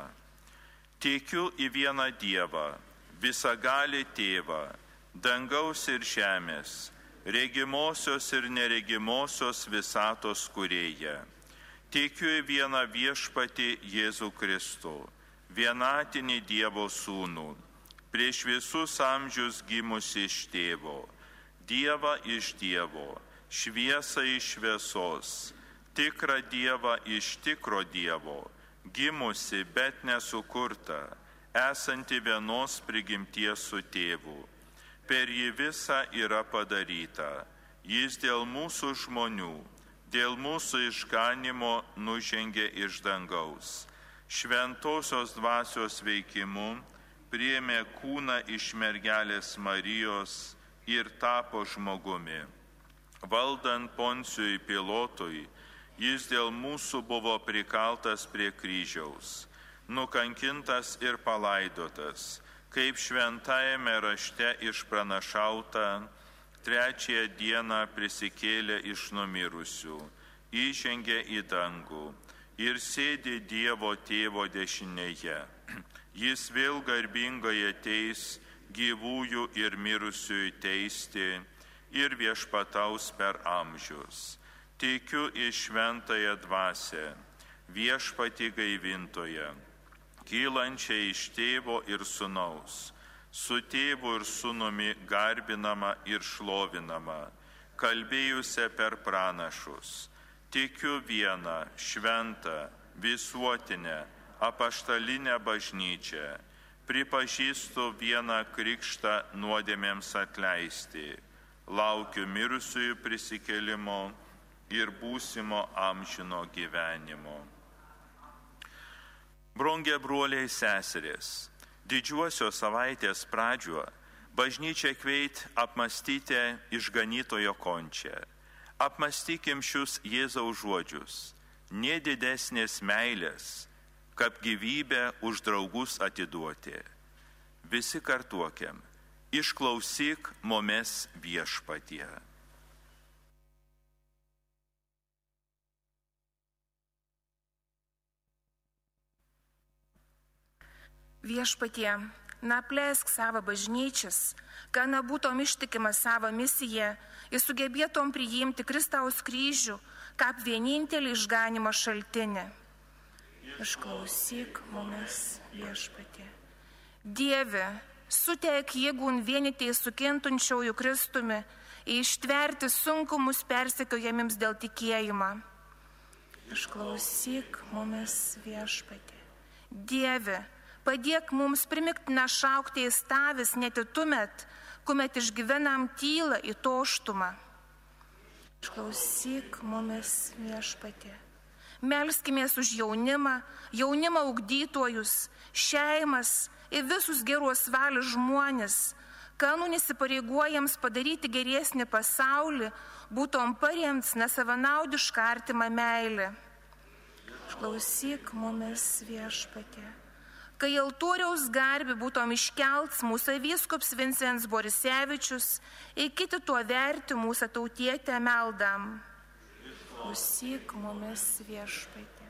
Tikiu į vieną Dievą, visagalį Tėvą, dangaus ir žemės, regimosios ir neregimosios visatos kūrėją. Tikiu į vieną viešpatį Jėzų Kristų, vienatinį Dievo Sūnų, prieš visus amžius gimusi iš Tėvo, Dievą iš Dievo, šviesą iš šviesos, tikrą Dievą iš tikro Dievo, gimusi, bet nesukurta, esanti vienos prigimties su Tėvu. Per jį visa yra padaryta. Jis dėl mūsų žmonių, dėl mūsų išganimo nužengė iš dangaus. Šventosios dvasios veikimu priėmė kūną iš mergelės Marijos ir tapo žmogumi. Valdant Poncijui Pilotui, jis dėl mūsų buvo prikaltas prie kryžiaus, nukankintas ir palaidotas, kaip šventajame rašte išpranašauta, trečiąją dieną prisikėlė iš numirusių, įžengė į dangų ir sėdi Dievo Tėvo dešinėje. Jis vėl garbingai ateis gyvųjų ir mirusiųjų teisti ir viešpataus per amžius. Tikiu į šventąją dvasią, viešpatį gaivintoją, kylančią iš Tėvo ir Sūnaus, su Tėvu ir Sūnumi garbinama ir šlovinama, kalbėjusią per pranašus. Tikiu vieną, šventą, visuotinę, apaštalinę bažnyčią, pripažįstu vieną krikštą nuodėmėms atleisti, laukiu mirusiųjų prisikėlimo ir būsimo amžino gyvenimo. Brangie broliai seserys, didžiuosios savaitės pradžioje bažnyčia kveit apmąstyti išganytojo končią. Apmąstykim šius Jėzaus žodžius. Nė didesnės meilės, kaip gyvybę už draugus atiduoti. Visi kartuokim, išklausyk mumis viešpatie. Viešpatie, apleisk savo bažnyčias, kad būtum ištikimas savo misiją ir sugebėtum priimti Kristaus kryžių kaip vienintelį išganimo šaltinį. Išklausyk mumis, viešpatie. Dieve, suteik jėgų vienyti sukintančiųjų Kristumi ir ištverti sunkumus persekiojamiems dėl tikėjimo. Išklausyk mumis, viešpatie. Dieve, padėk mums primiktiną šaukti į stavis net ir tuomet, kuomet išgyvenam tylą į tuštumą. Išklausyk mumis, viešpatie. Melskimės už jaunimą ugdytojus, šeimas ir visus geros valios žmonės, kad įsipareigojams padaryti geresnį pasaulį, būtum paremts nesavanaudišką artimą meilę. Išklausyk mumis, viešpatie. Kai altoriaus garbė būtum iškelts mūsų vyskups Vincents Borisevičius, ir kiti tuo verti mūsų tautietę meldam. Klausyk mumis, viešpatie.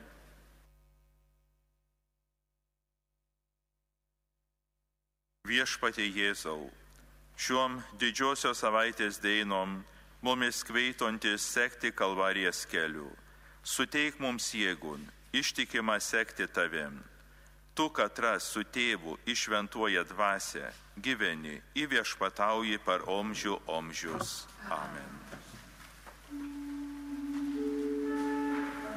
Viešpatie Jėzau, šiom didžiosios savaitės dainom mumis kveitontis sekti Kalvarijos keliu. Suteik mums jėgų, ištikimą sekti tavim. Tu, katras su Tėvu išventuoja dvasią, gyveni į viešpatauji per amžių amžius. Amen.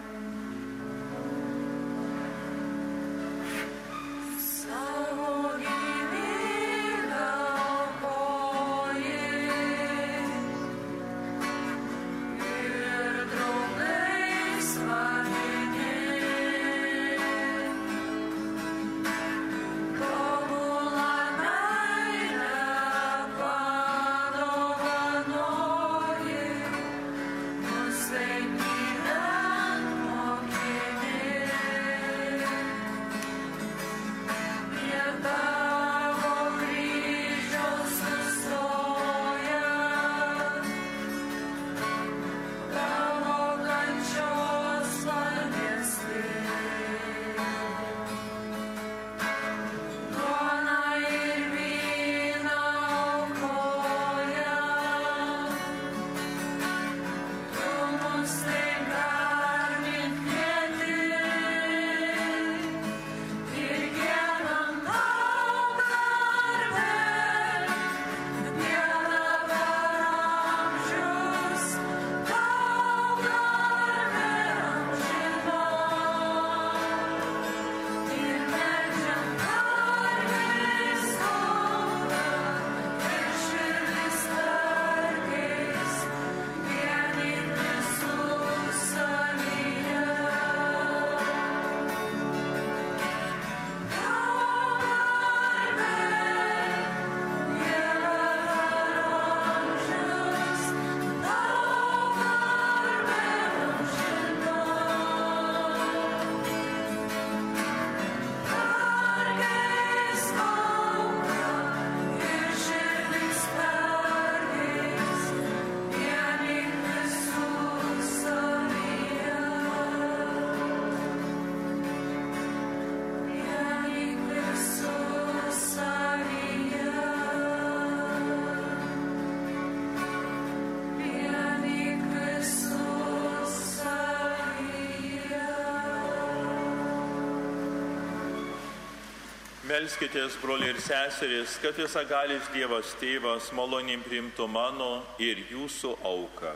Melskitės, broliai ir seserys, kad visagalis Dievas Tėvas maloniai priimtų mano ir jūsų auką.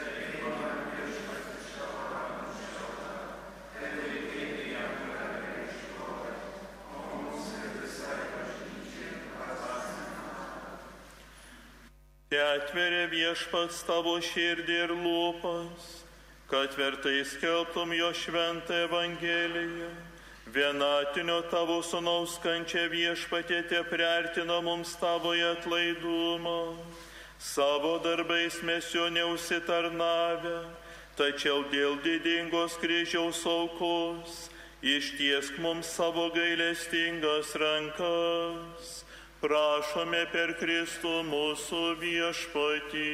Te atveria Viešpats tavo širdį ir lūpas, kad vertai skelbtum jo šventą Evangeliją. Vienatinio tavo sūnaus kančia Viešpatie te priartina mums tavoje atlaidumą. Savo darbais mes jo neusitarnavę, tačiau dėl didingos kryžiaus aukos ištiesk mums savo gailestingas rankas. Prašome per Kristų mūsų Viešpatį.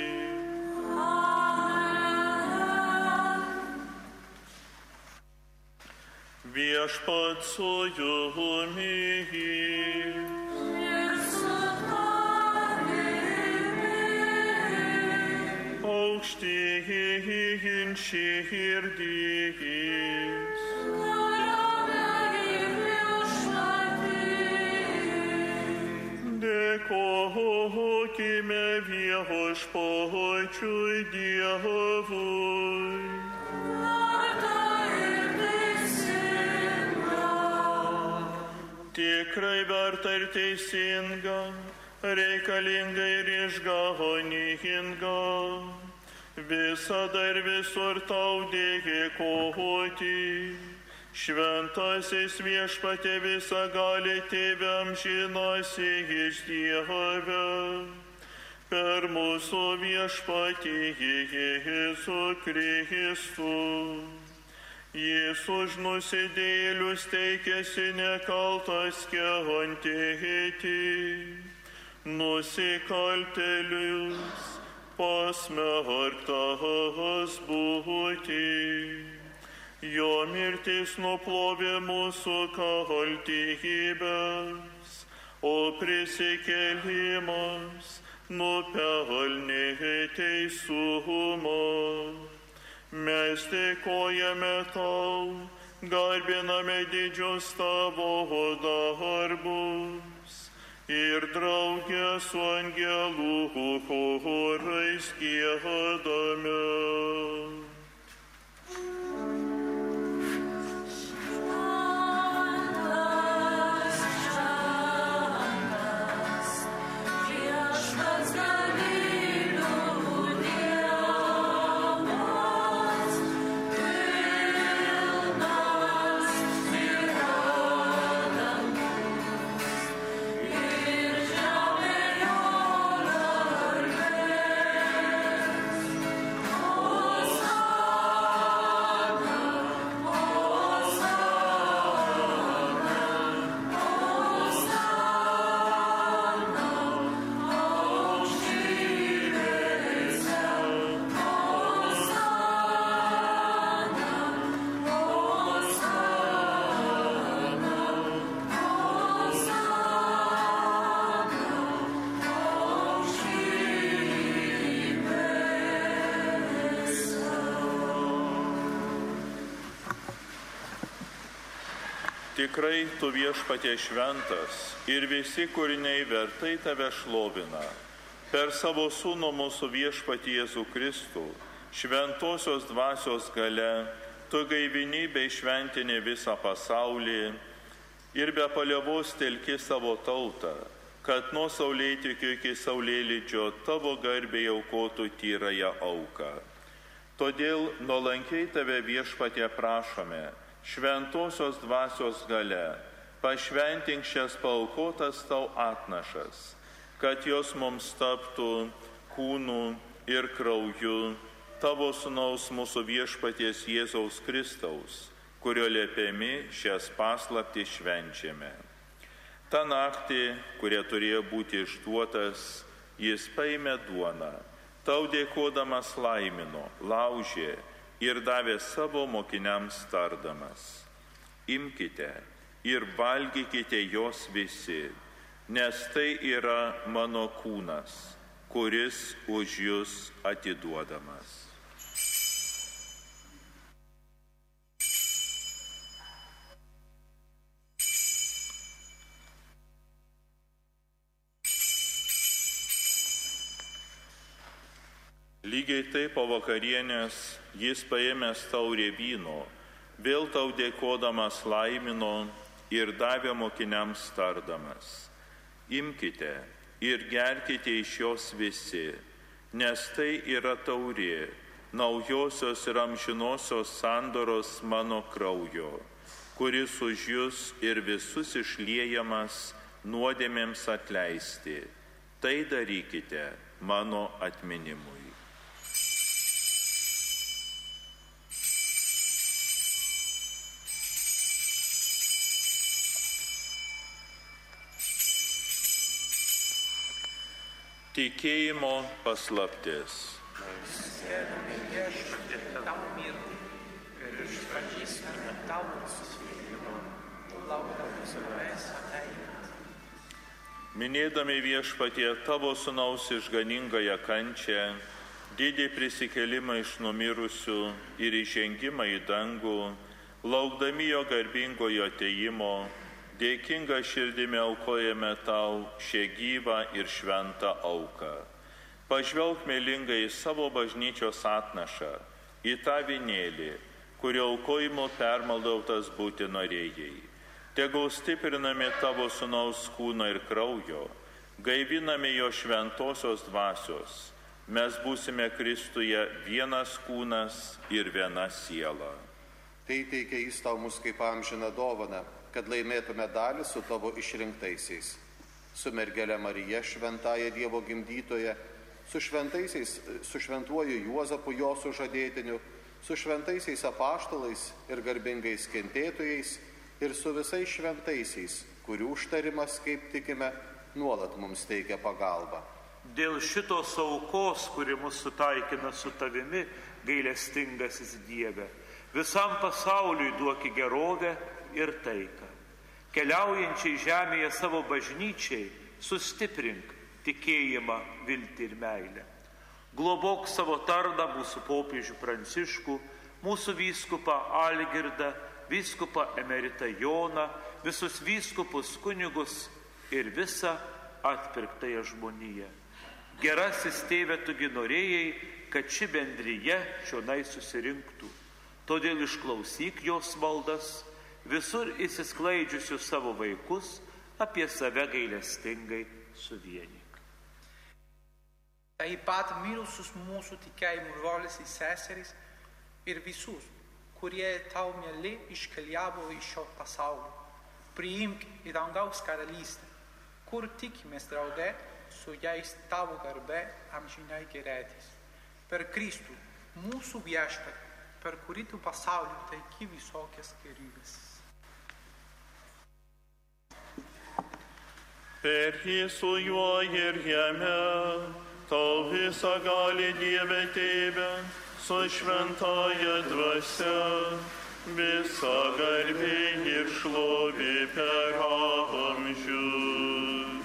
Viešpats su jumis. Ir su tavimi. Aukštyn širdys. Dėkokime Viešpačiui Dievui. Tikrai verta ir teisinga, reikalinga ir išganyinga, visada ir visur tau dėkoti. Šventasis Viešpatie visagali Tėve amžinasis Dieve, per mūsų Viešpatį Jėzų Kristų. Jis už nusidėlius teikėsi nekaltas kentėti, nusikaltėlius pasmerktas būti. Jo mirtis nuplovė mūsų kaltybes, o prisikėlimas nupelnė teisumą. Mes dėkojame tau, garbiname didžius tavo darbus ir drauge su angelų chorais giedame. Tikrai tu Viešpatie šventas ir visi kūriniai vertai tave šlovina. Per savo sūnų mūsų Viešpatį Jėzų Kristų, šventosios dvasios galia, tu gaivini bei šventini visą pasaulį ir be paliovos telki savo tautą, kad nuo saulėtekio iki saulėlydžio tavo garbei aukotų tyrąją auką. Todėl nuolankiai tave Viešpatie prašome, šventosios dvasios galia, pašventink šias paaukotas tau atnašas, kad jos mums taptų kūnu ir krauju tavo sūnaus mūsų Viešpaties Jėzaus Kristaus, kurio liepiami šias paslaptis švenčiame. Ta naktį, kurie turėjo būti išduotas, jis paėmė duoną, tau dėkodamas laimino, laužė ir davė savo mokiniams tardamas: imkite ir valgykite jos visi, nes tai yra mano kūnas, kuris už jus atiduodamas. Lygiai taip po vakarienės jis paėmęs taurę vyno, vėl tau dėkodamas laimino ir davė mokiniams tardamas: imkite ir gerkite iš jos visi, nes tai yra taurė naujosios ir amžinosios sandoros mano kraujo, kuris už jus ir visus išliejamas nuodėmėms atleisti. Tai darykite mano atminimui. Tikėjimo paslaptis. Skelbiame viešpatie tavo mirtį ir išpažįstame tavo susitikimą, laukdami su mumis ateinant. Minėdami viešpatie tavo sūnaus išganingąją kančią, didį prisikėlimą iš numirusių ir įžengimą į dangų, laukdami jo garbingojo atėjimo, dėkinga širdimi aukojame tau šią gyvą ir šventą auką. Pažvelk mėlingai į savo bažnyčios atnašą, į tą vynėlį, kurio aukojimo permaldautas būti norėjai. Tegul stiprinami tavo sūnaus kūno ir kraujo, gaivinami jo šventosios dvasios, mes būsime Kristuje vienas kūnas ir viena siela. Tai teikia jis tau mus kaip amžiną dovaną, kad laimėtume dalį su tavo išrinktaisiais, su mergele Marija, šventąja Dievo gimdytoja, su šventuoju Juozapu, jo sužadėtiniu, su šventaisiais apaštalais ir garbingais kentėtojais ir su visais šventaisiais, kurių užtarimas, kaip tikime, nuolat mums teikia pagalbą. Dėl šitos aukos, kuri mus sutaikina su tavimi, gailestingasis Dieve, visam pasauliui duoki gerovę ir taiką. Keliaujančiai žemėje savo bažnyčiai sustiprink tikėjimą, viltį ir meilę. Globok savo tarną mūsų popiežių Pranciškų, mūsų vyskupą Algirdą, vyskupą emeritą Joną, visus vyskupus kunigus ir visą atpirktąją žmoniją. Gerasis tėve, tugi norėjai, kad ši bendrija čionai susirinktų. Todėl išklausyk jos maldas, visur įsisklaidžiusius savo vaikus apie save gailestingai suvienyk. Taip pat mirusius mūsų tikėjimų brolis ir seserys ir visus, kurie tau mieli iškeliavo iš šio pasaulio, priimk į dangaus karalystę, kur tikimės drauge su jais tavo garbė amžinai gėrėtis. Per Kristų, mūsų viešpatį, per kurį tu pasaulio teiki visokias gėrybės. Per jį su juo ir jame, tau visagali Dieve Tėve, su šventąja dvasia, visa garbė ir šlovė per amžius.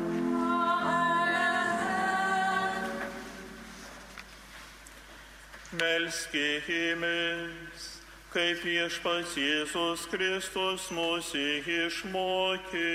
Melskimės, kaip viešpats Jėzus Kristus mūsų išmokė.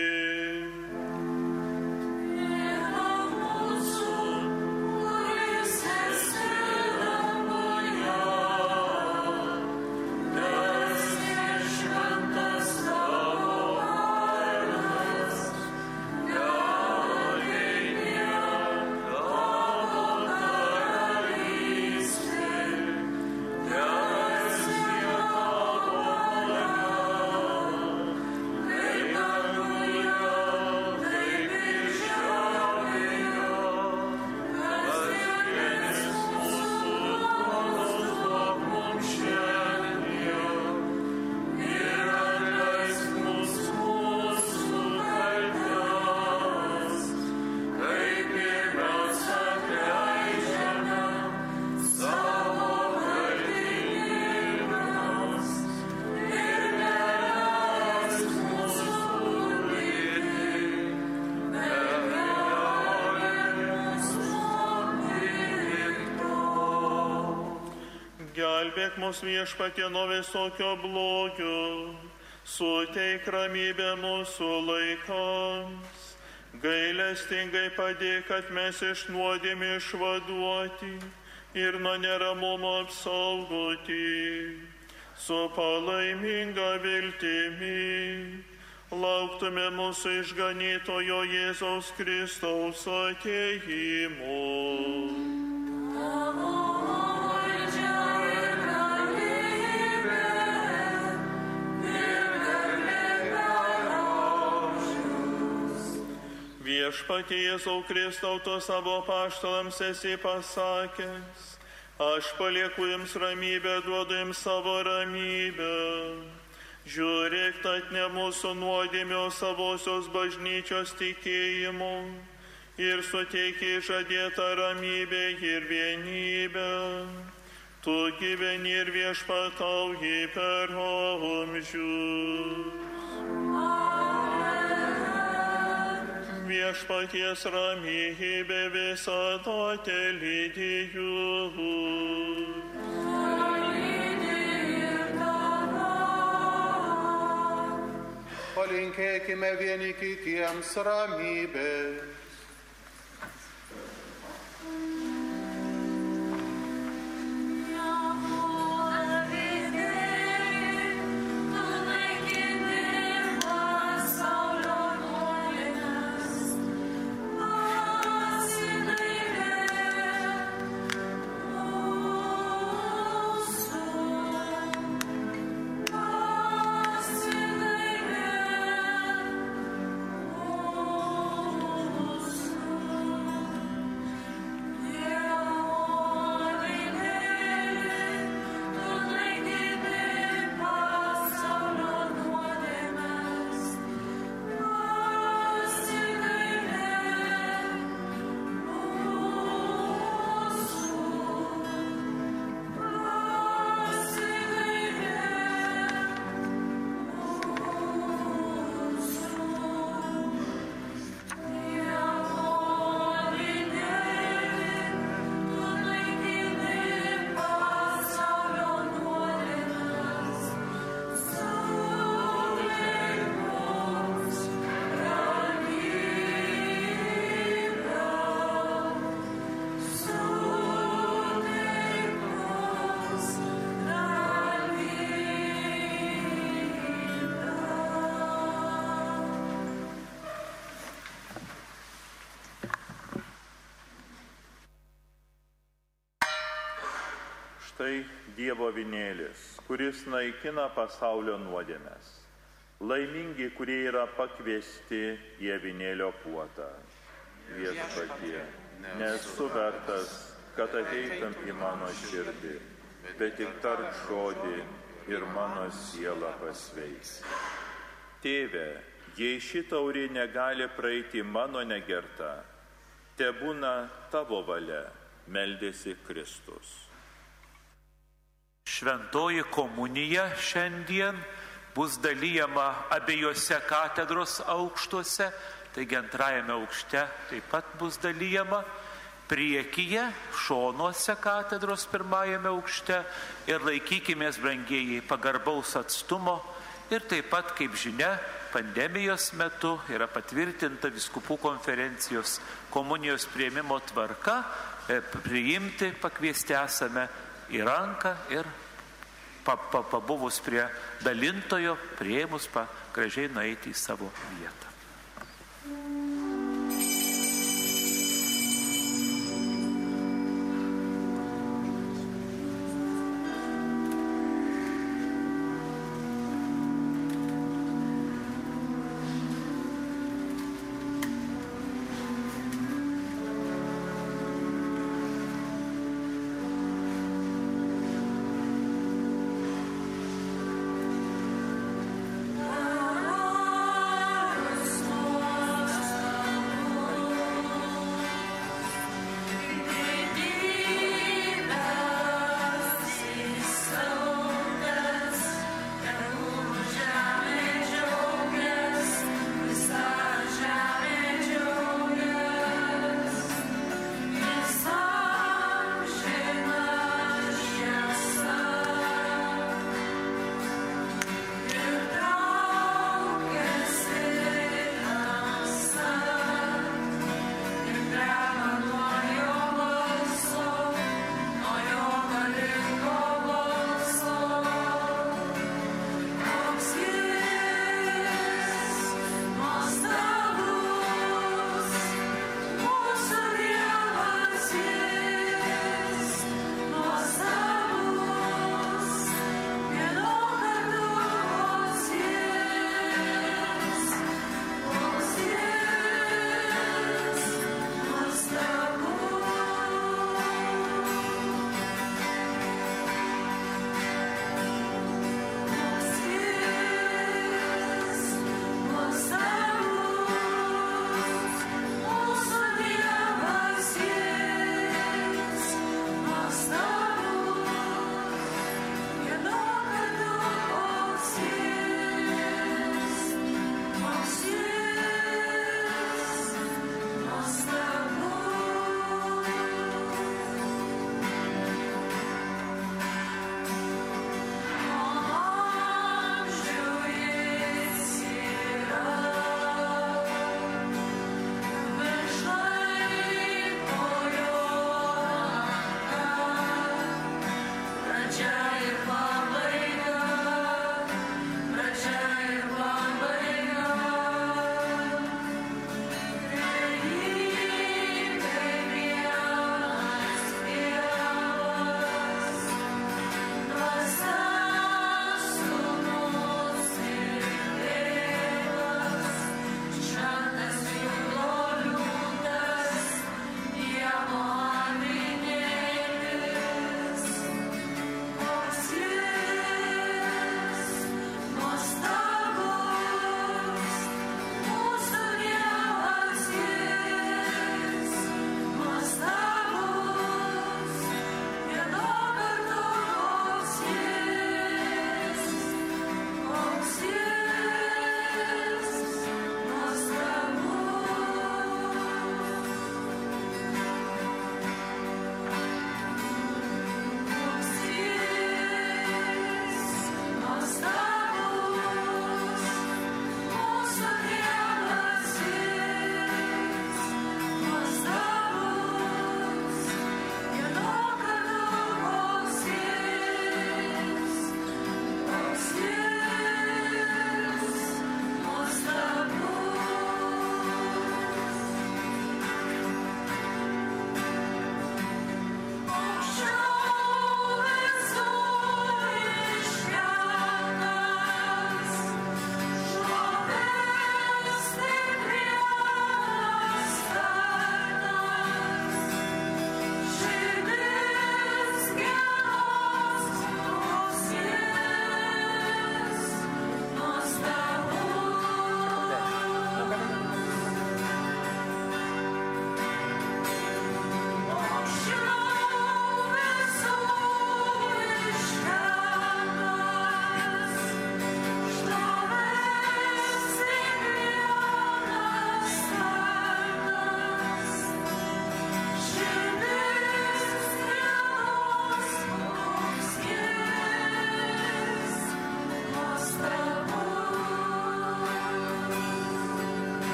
Gelbėk mus viešpatie nuo visokio blogio, suteik ramybę mūsų laikams, gailestingai padėk, kad mes iš nuodėmių išvaduoti, ir nuo neramumo apsaugoti, su palaiminga viltimi lauktume mūsų išganytojo Jėzaus Kristaus atėjimo. Viešpatie Jėzau Kristau, tu savo apaštalams esi pasakęs, aš palieku jums ramybę, duodu jums savo ramybę. Žiūrėk, tad ne mūsų nuodėmio savosios bažnyčios tikėjimu ir suteikia žadėtą ramybę ir vienybę. Tu gyveni ir viešpatauji per amžius. Viešpaties ramybė visada telydi jus. Palinkėkime vieni kitiems ramybės. Štai Dievo avinėlis, kuris naikina pasaulio nuodėmes. Laimingi, kurie yra pakviesti į avinėlio puotą. Viešpatie, nesu vertas, kad ateitum į mano širdį, bet tik tark žodį ir mano siela pasveiks. Tėve, jei ši taurė negali praeiti mano negerta, tebūna tavo valia, meldėsi Kristus. Šventoji komunija šiandien bus dalyjama abiejose katedros aukštuose, taigi antrajame aukšte taip pat bus dalyjama, priekyje, šonuose katedros pirmajame aukšte ir laikykimės, brangieji, pagarbaus atstumo ir taip pat, kaip žinia, pandemijos metu yra patvirtinta vyskupų konferencijos komunijos priėmimo tvarka, priimti pakviesti esame į ranką ir pabuvus prie dalintojo, priėmus gražiai nueiti į savo vietą.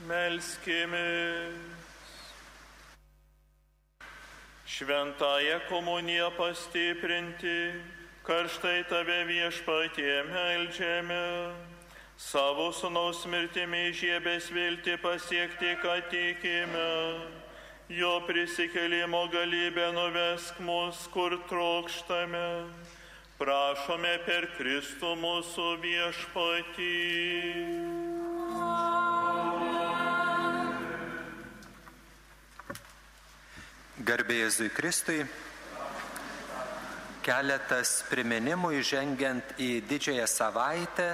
Melskimės. Šventąją komuniją pastiprinti, karštai tave Viešpatie meldžiame. Savo sūnaus mirtimi įžiebęs viltį pasiekti, kad tikime. Jo prisikėlimo galybę nuvesk mus, kur trokštame. Prašome per Kristų mūsų Viešpatį. Garbė Jėzui Kristui. Keletas priminimų įžengiant į didžiąją savaitę.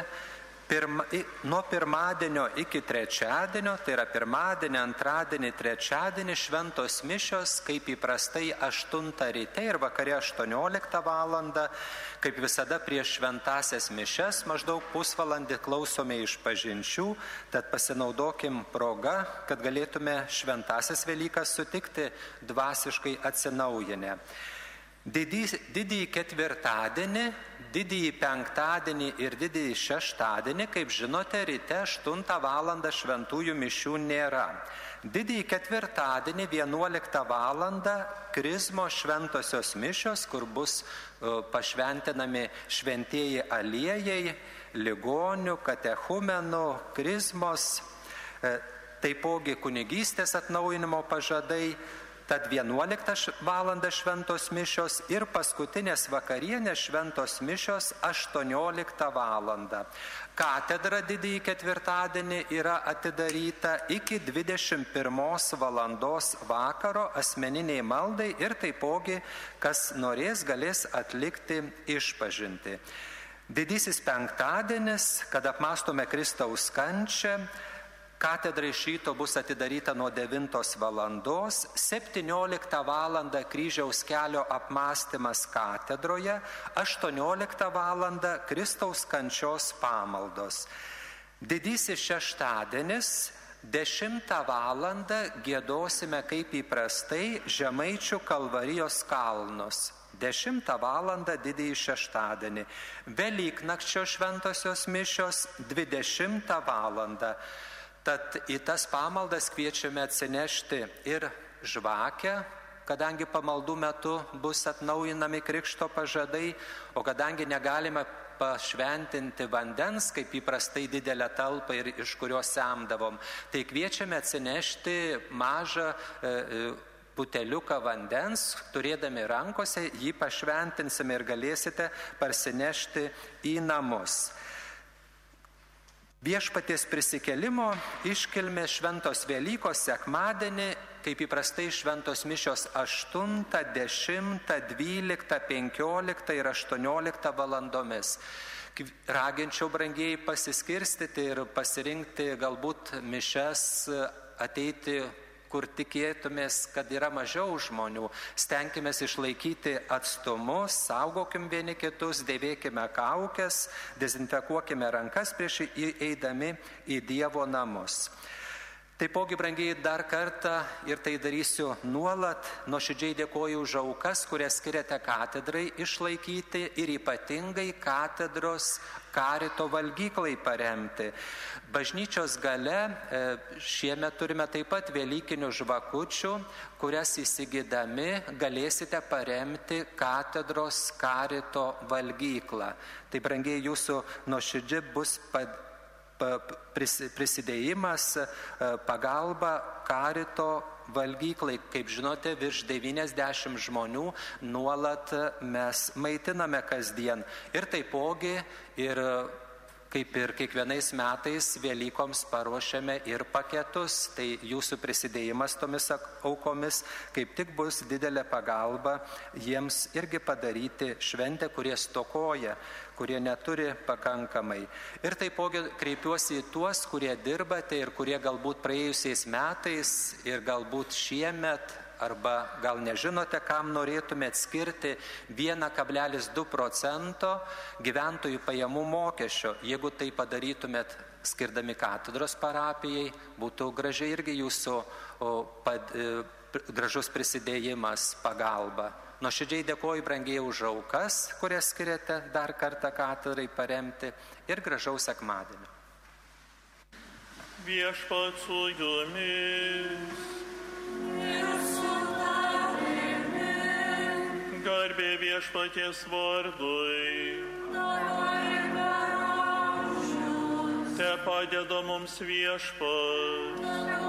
Nuo pirmadienio iki trečiadienio, tai yra pirmadienį, antradienį, trečiadienį šventos mišios, kaip įprastai 8 ryte ir vakare 18 valandą, kaip visada prieš šventasias mišias, maždaug pusvalandį klausome išpažinčių, tad pasinaudokim progą, kad galėtume šventasias Velykas sutikti dvasiškai atsinaujinę. Didįjį ketvirtadienį, didįjį penktadienį ir didįjį šeštadienį, kaip žinote, ryte 8 valandą šventųjų mišių nėra. Didįjį ketvirtadienį 11 valandą Krizmo šventosios mišios, kur bus pašventinami šventieji aliejai, ligonių, katechumenų, Krizmos, taipogi kunigystės atnaujinimo pažadai. Tad 11 valandą šventos mišios ir paskutinės vakarienės šventos mišios 18 valandą. Katedra didįjį ketvirtadienį yra atidaryta iki 21 valandos vakaro asmeniniai maldai ir taipogi, kas norės, galės atlikti išpažintį. Didysis penktadienis, kad apmąstome Kristaus kančią, katedra iš ryto bus atidaryta nuo 9 valandos, 17 valandą kryžiaus kelio apmąstymas katedroje, 18 valandą Kristaus kančios pamaldos. Didysis šeštadienis, 10 valandą giedosime kaip įprastai Žemaičių Kalvarijos kalnus. 10 valandą didįjį šeštadienį. Velyknakčio šventosios mišios 20 valandą. Tad į tas pamaldas kviečiame atsinešti ir žvakę, kadangi pamaldų metu bus atnaujinami krikšto pažadai, o kadangi negalime pašventinti vandens, kaip įprastai didelę talpą ir iš kurios semdavom, tai kviečiame atsinešti mažą buteliuką vandens, turėdami rankose, jį pašventinsime ir galėsite parsinešti į namus. Viešpaties prisikėlimo iškilmė šventos Velykos sekmadienį, kaip įprastai šventos mišios 8, 10, 12, 15 ir 18 valandomis. Raginčiau brangieji pasiskirstyti ir pasirinkti galbūt mišias, ateiti kur tikėtumės, kad yra mažiau žmonių. Stenkimės išlaikyti atstumus, saugokim vieni kitus, dėvėkime kaukes, dezinfekuokime rankas prieš įeidami į Dievo namus. Taipogi, brangiai, dar kartą, ir tai darysiu nuolat, nuoširdžiai dėkoju už aukas, kurias skiriate katedrai išlaikyti ir ypatingai katedros karito valgyklai paremti. Bažnyčios gale šiemet turime taip pat velykinių žvakučių, kurias įsigydami galėsite paremti katedros karito valgyklą. Tai, brangiai, jūsų nuoširdžiai bus prisidėjimas, pagalba karito valgyklai. Kaip žinote, virš 90 žmonių nuolat mes maitiname kasdien. Ir taipogi, kaip ir kiekvienais metais Velykoms paruošiame ir paketus. Tai jūsų prisidėjimas tomis aukomis kaip tik bus didelė pagalba jiems irgi padaryti šventę, kurie stokoja, kurie neturi pakankamai. Ir taipogi kreipiuosi į tuos, kurie dirbate ir kurie galbūt praėjusiais metais ir galbūt šiemet, arba gal nežinote, kam norėtumėt skirti 1,2% gyventojų pajamų mokesčio. Jeigu tai padarytumėt skirdami katedros parapijai, būtų gražiai irgi jūsų gražus prisidėjimas, pagalba. Nuoširdžiai dėkoju, brangiai, už aukas, kurias skiriate dar kartą katedrai paremti, ir gražaus sekmadienio. Viešpat su jumis. Garbė viešpaties vardui. Te padeda mums viešpat.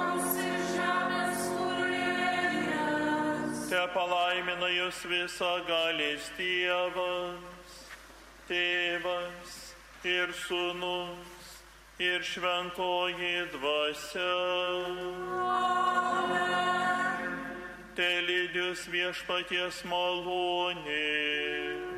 Te palaimina jūs visagalis Dievas, Tėvas ir Sūnus ir Šventoji Dvasia. Te lydės viešpaties malonė.